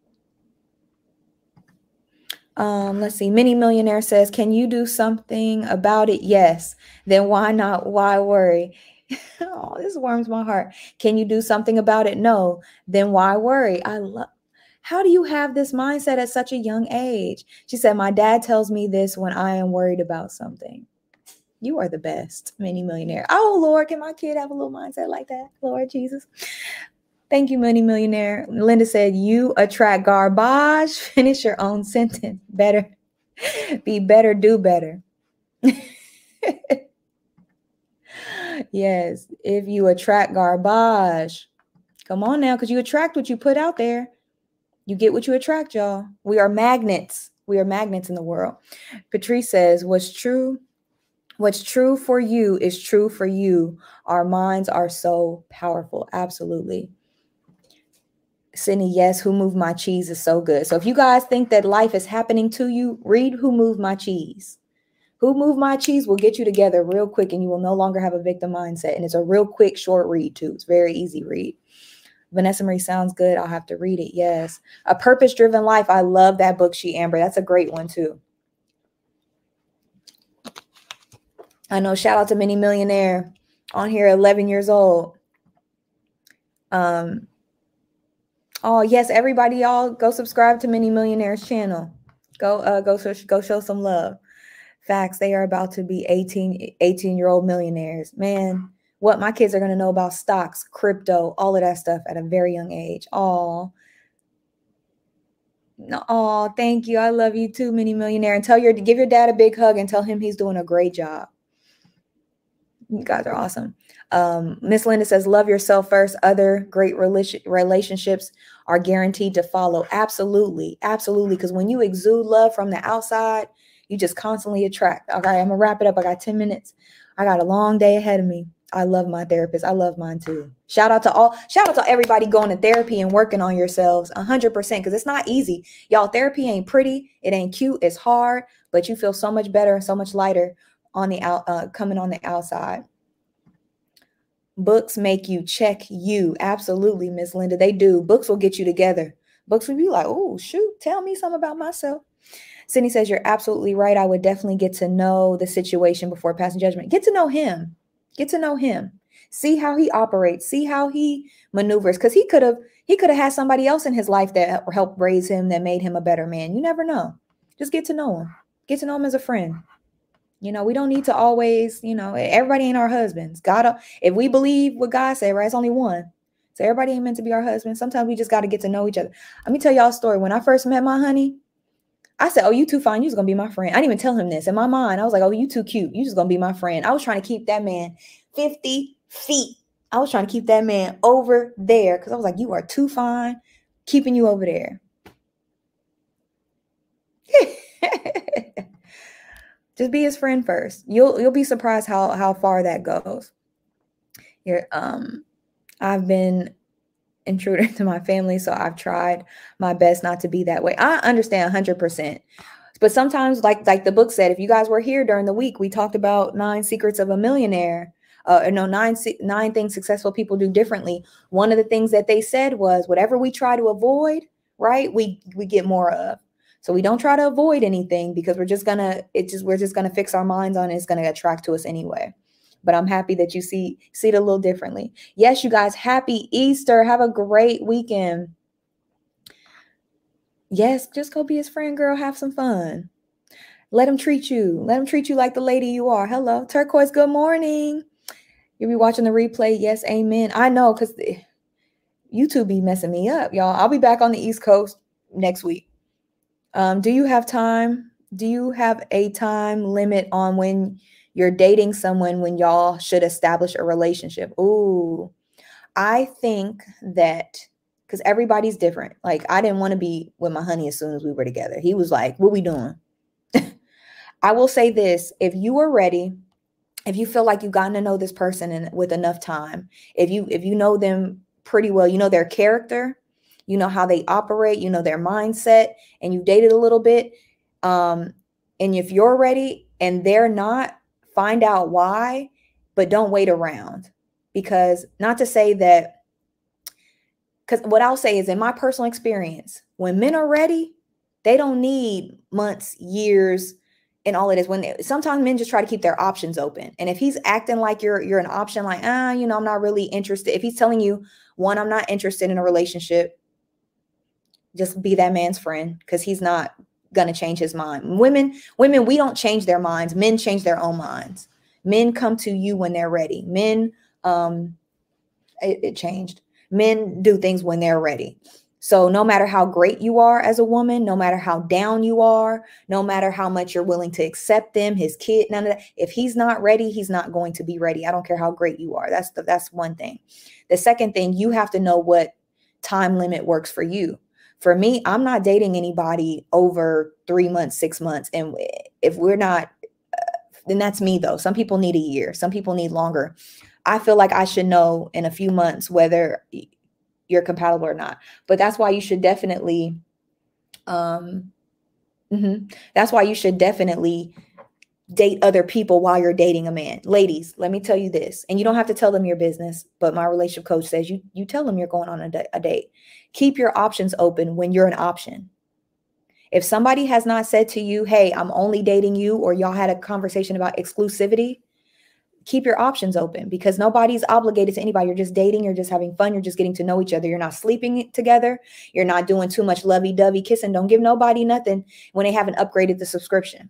Um, let's see. Mini Millionaire says, can you do something about it? Yes. Then why not? Why worry? Oh, this warms my heart. Can you do something about it? No. Then why worry? I love, how do you have this mindset at such a young age? She said, my dad tells me this when I am worried about something. You are the best, Mini Millionaire. Oh, Lord, can my kid have a little mindset like that? Lord Jesus. Thank you, Money Millionaire. Linda said, you attract garbage. Finish your own sentence. Better. Be better, do better. Yes, if you attract garbage. Come on now, because you attract what you put out there. You get what you attract, y'all. We are magnets. We are magnets in the world. Patrice says, what's true? What's true for you is true for you. Our minds are so powerful. Absolutely. Sydney, yes, Who Moved My Cheese is so good. So if you guys think that life is happening to you, read Who Moved My Cheese. Who Moved My Cheese will get you together real quick, and you will no longer have a victim mindset. And it's a real quick, short read too. It's very easy read. Vanessa Marie sounds good. I'll have to read it. Yes. A Purpose-Driven Life. I love that book, She Amber. That's a great one too. I know. Shout out to Mini Millionaire on here, eleven years old. Um, Oh, yes, everybody, y'all go subscribe to Mini Millionaire's channel. Go uh, go, go show some love. Facts, they are about to be eighteen, eighteen-year-old millionaires. Man, what my kids are going to know about stocks, crypto, all of that stuff at a very young age. Oh, No, oh, thank you. I love you too, Mini Millionaire. And tell your give your dad a big hug and tell him he's doing a great job. You guys are awesome. Um, Miss Linda says, love yourself first. Other great rela- relationships are guaranteed to follow. Absolutely. Absolutely. Because when you exude love from the outside, you just constantly attract. Okay, I'm going to wrap it up. I got ten minutes. I got a long day ahead of me. I love my therapist. I love mine too. Shout out to all, shout out to everybody going to therapy and working on yourselves one hundred percent because it's not easy. Y'all, therapy ain't pretty. It ain't cute. It's hard, but you feel so much better and so much lighter on the out, uh, coming on the outside. Books make you check you. Absolutely, Miss Linda. They do. Books will get you together. Books will be like, oh, shoot, tell me something about myself. Sydney says, you're absolutely right. I would definitely get to know the situation before passing judgment. Get to know him. Get to know him. See how he operates. See how he maneuvers. Because he could have he could have had somebody else in his life that helped raise him, that made him a better man. You never know. Just get to know him. Get to know him as a friend. You know, we don't need to always, you know, everybody ain't our husbands. God, if we believe what God said, right, it's only one. So everybody ain't meant to be our husband. Sometimes we just got to get to know each other. Let me tell y'all a story. When I first met my honey, I said, oh, you too fine. You're going to be my friend. I didn't even tell him this. In my mind, I was like, oh, you too cute. You just going to be my friend. I was trying to keep that man fifty feet. I was trying to keep that man over there because I was like, you are too fine. Keeping you over there. Just be his friend first. You'll you'll be surprised how how far that goes. Here, um, I've been intruder to my family, so I've tried my best not to be that way. I understand one hundred percent. But sometimes, like like the book said, if you guys were here during the week, we talked about nine secrets of a millionaire. Uh, no, nine nine things successful people do differently. One of the things that they said was whatever we try to avoid, right? We we get more of. So we don't try to avoid anything because we're just gonna it just we're just gonna fix our minds on it. It's gonna attract to us anyway. But I'm happy that you see see it a little differently. Yes, you guys, happy Easter. Have a great weekend. Yes, just go be his friend, girl. Have some fun. Let him treat you. Let him treat you like the lady you are. Hello, Turquoise. Good morning. You'll be watching the replay. Yes, amen. I know, because YouTube be messing me up, y'all. I'll be back on the East Coast next week. Um, do you have time? Do you have a time limit on when you're dating someone when y'all should establish a relationship? Ooh, I think that because everybody's different. Like, I didn't want to be with my honey as soon as we were together. He was like, what we doing? I will say this. If you are ready, if you feel like you've gotten to know this person in, with enough time, if you if you know them pretty well, you know their character, you know how they operate, you know their mindset, and you've dated a little bit. Um, and if you're ready and they're not, find out why, but don't wait around. Because not to say that, because what I'll say is in my personal experience, when men are ready, they don't need months, years, and all it is. When they, sometimes men just try to keep their options open. And if he's acting like you're you're an option, like, ah, you know, I'm not really interested. If he's telling you, one, I'm not interested in a relationship, just be that man's friend because he's not gonna change his mind. Women, women, we don't change their minds. Men change their own minds. Men come to you when they're ready. Men, um, it, it changed. Men do things when they're ready. So no matter how great you are as a woman, no matter how down you are, no matter how much you're willing to accept them, his kid, none of that. If he's not ready, he's not going to be ready. I don't care how great you are. That's the, that's one thing. The second thing, you have to know what time limit works for you. For me, I'm not dating anybody over three months, six months. And if we're not, then that's me though. Some people need a year. Some people need longer. I feel like I should know in a few months whether you're compatible or not. But that's why you should definitely, um, mm-hmm. that's why you should definitely date other people while you're dating a man. Ladies, let me tell you this, and you don't have to tell them your business, but my relationship coach says you, you tell them you're going on a, da- a date. Keep your options open when you're an option. If somebody has not said to you, hey, I'm only dating you, or y'all had a conversation about exclusivity, keep your options open because nobody's obligated to anybody. You're just dating. You're just having fun. You're just getting to know each other. You're not sleeping together. You're not doing too much lovey-dovey kissing. Don't give nobody nothing when they haven't upgraded the subscription.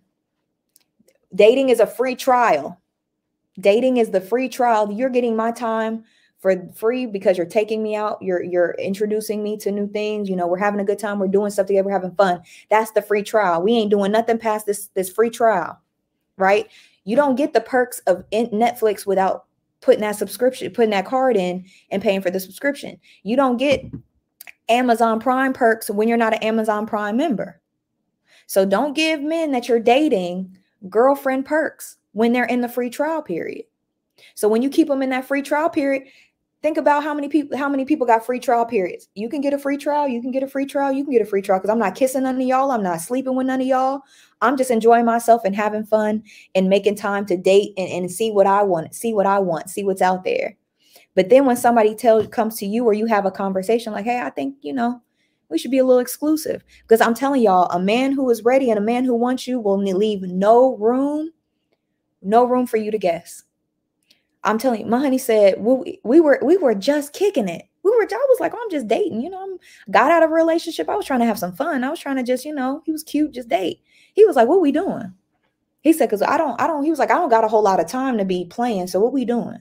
Dating is a free trial. Dating is the free trial. You're getting my time for free because you're taking me out. You're, you're introducing me to new things. You know, we're having a good time. We're doing stuff together. We're having fun. That's the free trial. We ain't doing nothing past this, this free trial, right? You don't get the perks of Netflix without putting that subscription, putting that card in and paying for the subscription. You don't get Amazon Prime perks when you're not an Amazon Prime member. So don't give men that you're dating girlfriend perks when they're in the free trial period. So when you keep them in that free trial period, think about how many people, how many people got free trial periods. You can get a free trial. You can get a free trial. You can get a free trial because I'm not kissing none of y'all. I'm not sleeping with none of y'all. I'm just enjoying myself and having fun and making time to date and, and see what I want, see what I want, see what's out there. But then when somebody tells, comes to you or you have a conversation like, hey, I think, you know, we should be a little exclusive, because I'm telling y'all, a man who is ready and a man who wants you will leave no room, no room for you to guess. I'm telling you, my honey said, we, we were, we were just kicking it. We were, I was like, oh, I'm just dating, you know, I got out of a relationship. I was trying to have some fun. I was trying to just, you know, he was cute, just date. He was like, what we doing? He said, cause I don't, I don't, he was like, I don't got a whole lot of time to be playing. So what we doing?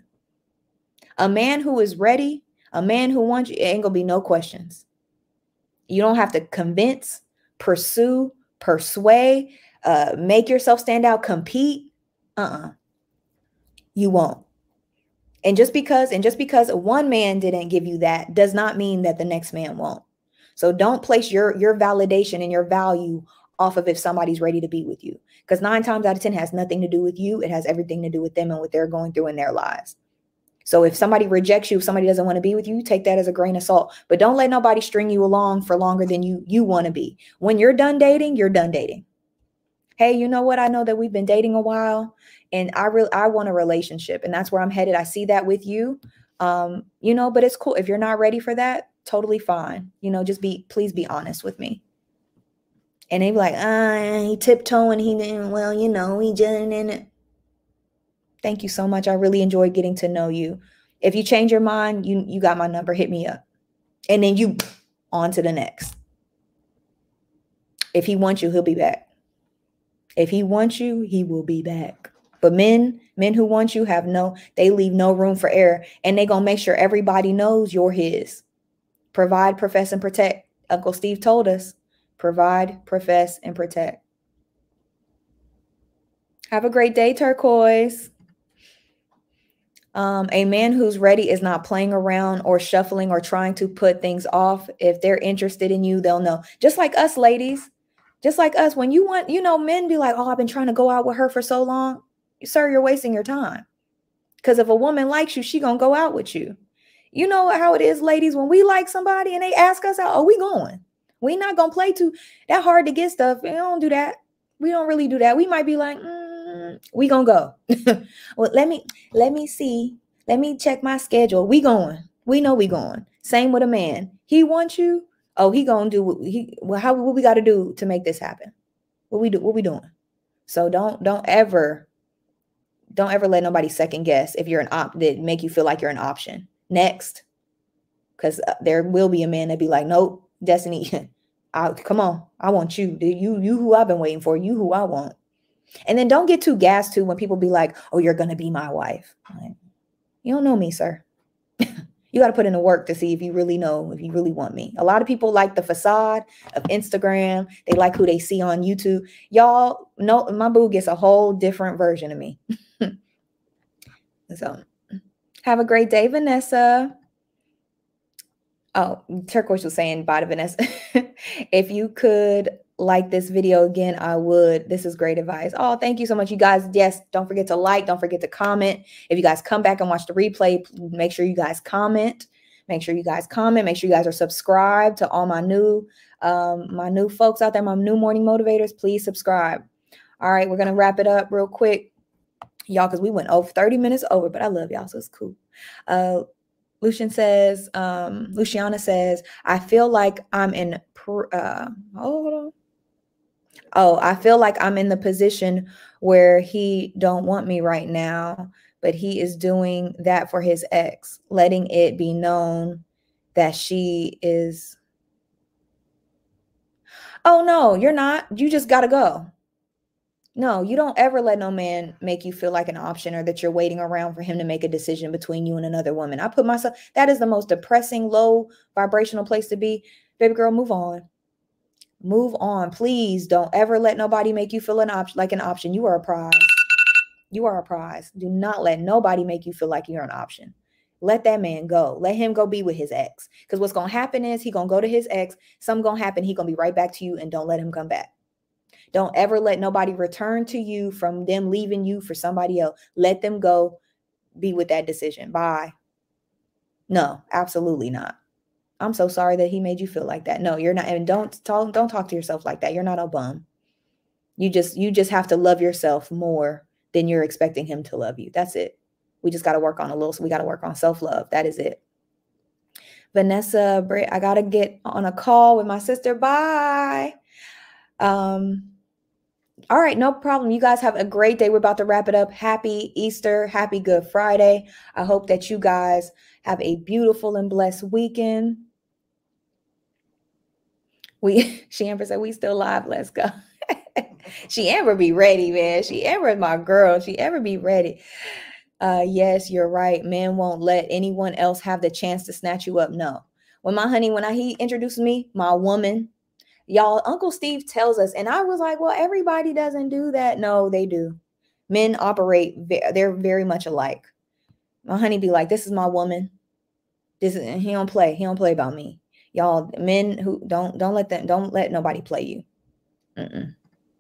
A man who is ready, a man who wants you, it ain't gonna be no questions. You don't have to convince, pursue, persuade, uh, make yourself stand out, compete. Uh-uh. You won't. And just because, and just because one man didn't give you that does not mean that the next man won't. So don't place your, your validation and your value off of if somebody's ready to be with you. Because nine times out of ten has nothing to do with you. It has everything to do with them and what they're going through in their lives. So if somebody rejects you, if somebody doesn't want to be with you, take that as a grain of salt. But don't let nobody string you along for longer than you, you want to be. When you're done dating, you're done dating. Hey, you know what? I know that we've been dating a while and I really, I want a relationship and that's where I'm headed. I see that with you. Um, you know, but it's cool. If you're not ready for that, totally fine. You know, just be, please be honest with me. And they be like, uh, he tiptoeing. He didn't, well, you know, he just didn't. Thank you so much. I really enjoyed getting to know you. If you change your mind, you, you got my number, hit me up. And then you on to the next. If he wants you, he'll be back. If he wants you, he will be back. But men, men who want you have no, they leave no room for error. And they going to make sure everybody knows you're his. Provide, profess, and protect. Uncle Steve told us, provide, profess, and protect. Have a great day, Turquoise. Um, a man who's ready is not playing around or shuffling or trying to put things off. If they're interested in you, they'll know. Just like us, ladies. Just like us. When you want, you know, men be like, oh, I've been trying to go out with her for so long. Sir, you're wasting your time. Because if a woman likes you, she gonna go out with you. You know how it is, ladies. When we like somebody and they ask us out, oh, we going. We not gonna play too that hard to get stuff. We don't do that. We don't really do that. We might be like, mm, we gonna go. Well, let me let me see. Let me check my schedule. We going. We know we going. Same with a man. He wants you. Oh, he gonna do what he. Well, how what we got to do to make this happen? What we do? What we doing? So don't don't ever, don't ever let nobody second guess if you're an op that make you feel like you're an option. Next, because there will be a man that be like, nope, Destiny. I, come on, I want you. You you who I've been waiting for. You who I want. And then don't get too gassed too when people be like, oh, you're gonna be my wife. Like, you don't know me, sir. You got to put in the work to see if you really know, if you really want me. A lot of people like the facade of Instagram. They like who they see on YouTube. Y'all know my boo gets a whole different version of me. So have a great day, Vanessa. Oh, Turquoise was saying bye to Vanessa. If you could like this video again, I would. This is great advice. Oh, thank you so much, you guys. Yes, don't forget to like, don't forget to comment. If you guys come back and watch the replay, make sure you guys comment. Make sure you guys comment. Make sure you guys are subscribed to all my new, um, my new folks out there, my new morning motivators. Please subscribe. All right, we're gonna wrap it up real quick, y'all, because we went over thirty minutes over, but I love y'all, so it's cool. Uh, Lucian says, um, Luciana says, I feel like I'm in, uh, hold on. Oh, I feel like I'm in the position where he don't want me right now, but he is doing that for his ex, letting it be known that she is. Oh, no, you're not. You just got to go. No, you don't ever let no man make you feel like an option or that you're waiting around for him to make a decision between you and another woman. I put myself, that is the most depressing, low vibrational place to be. Baby girl, move on. Move on. Please don't ever let nobody make you feel an op- like an option. You are a prize. You are a prize. Do not let nobody make you feel like you're an option. Let that man go. Let him go be with his ex. Because what's going to happen is he going to go to his ex. Something going to happen. He going to be right back to you, and don't let him come back. Don't ever let nobody return to you from them leaving you for somebody else. Let them go be with that decision. Bye. No, absolutely not. I'm so sorry that he made you feel like that. No, you're not. And don't talk, don't talk to yourself like that. You're not a bum. You just, you just have to love yourself more than you're expecting him to love you. That's it. We just got to work on a little, so we got to work on self-love. That is it. Vanessa, I got to get on a call with my sister. Bye. Um, all right, no problem. You guys have a great day. We're about to wrap it up. Happy Easter. Happy Good Friday. I hope that you guys have a beautiful and blessed weekend. We, she Amber said, we still live. Let's go. She Amber be ready, man. She Amber is my girl. She ever be ready. Uh, yes, you're right. Men won't let anyone else have the chance to snatch you up. No. When my honey, when I, he introduced me, my woman, y'all, Uncle Steve tells us, and I was like, well, everybody doesn't do that. No, they do. Men operate, they're very much alike. My honey be like, this is my woman. This is, and he don't play. He don't play about me. Y'all, men who don't, don't let them, don't let nobody play you. Mm-mm.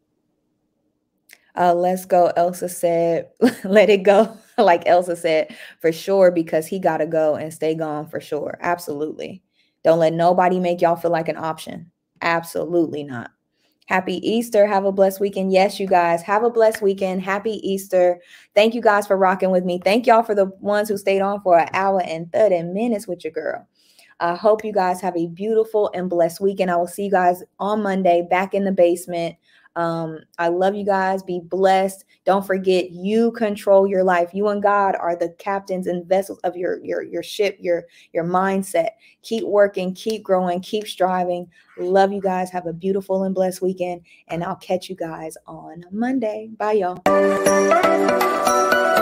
Uh, let's go. Elsa said, let it go. Like Elsa said, for sure, because he got to go and stay gone for sure. Absolutely. Don't let nobody make y'all feel like an option. Absolutely not. Happy Easter. Have a blessed weekend. Yes, you guys have a blessed weekend. Happy Easter. Thank you guys for rocking with me. Thank y'all for the ones who stayed on for an hour and thirty minutes with your girl. I hope you guys have a beautiful and blessed weekend. I will see you guys on Monday back in the basement. Um, I love you guys. Be blessed. Don't forget, you control your life. You and God are the captains and vessels of your, your, your ship, your, your mindset. Keep working, keep growing, keep striving. Love you guys. Have a beautiful and blessed weekend. And I'll catch you guys on Monday. Bye, y'all.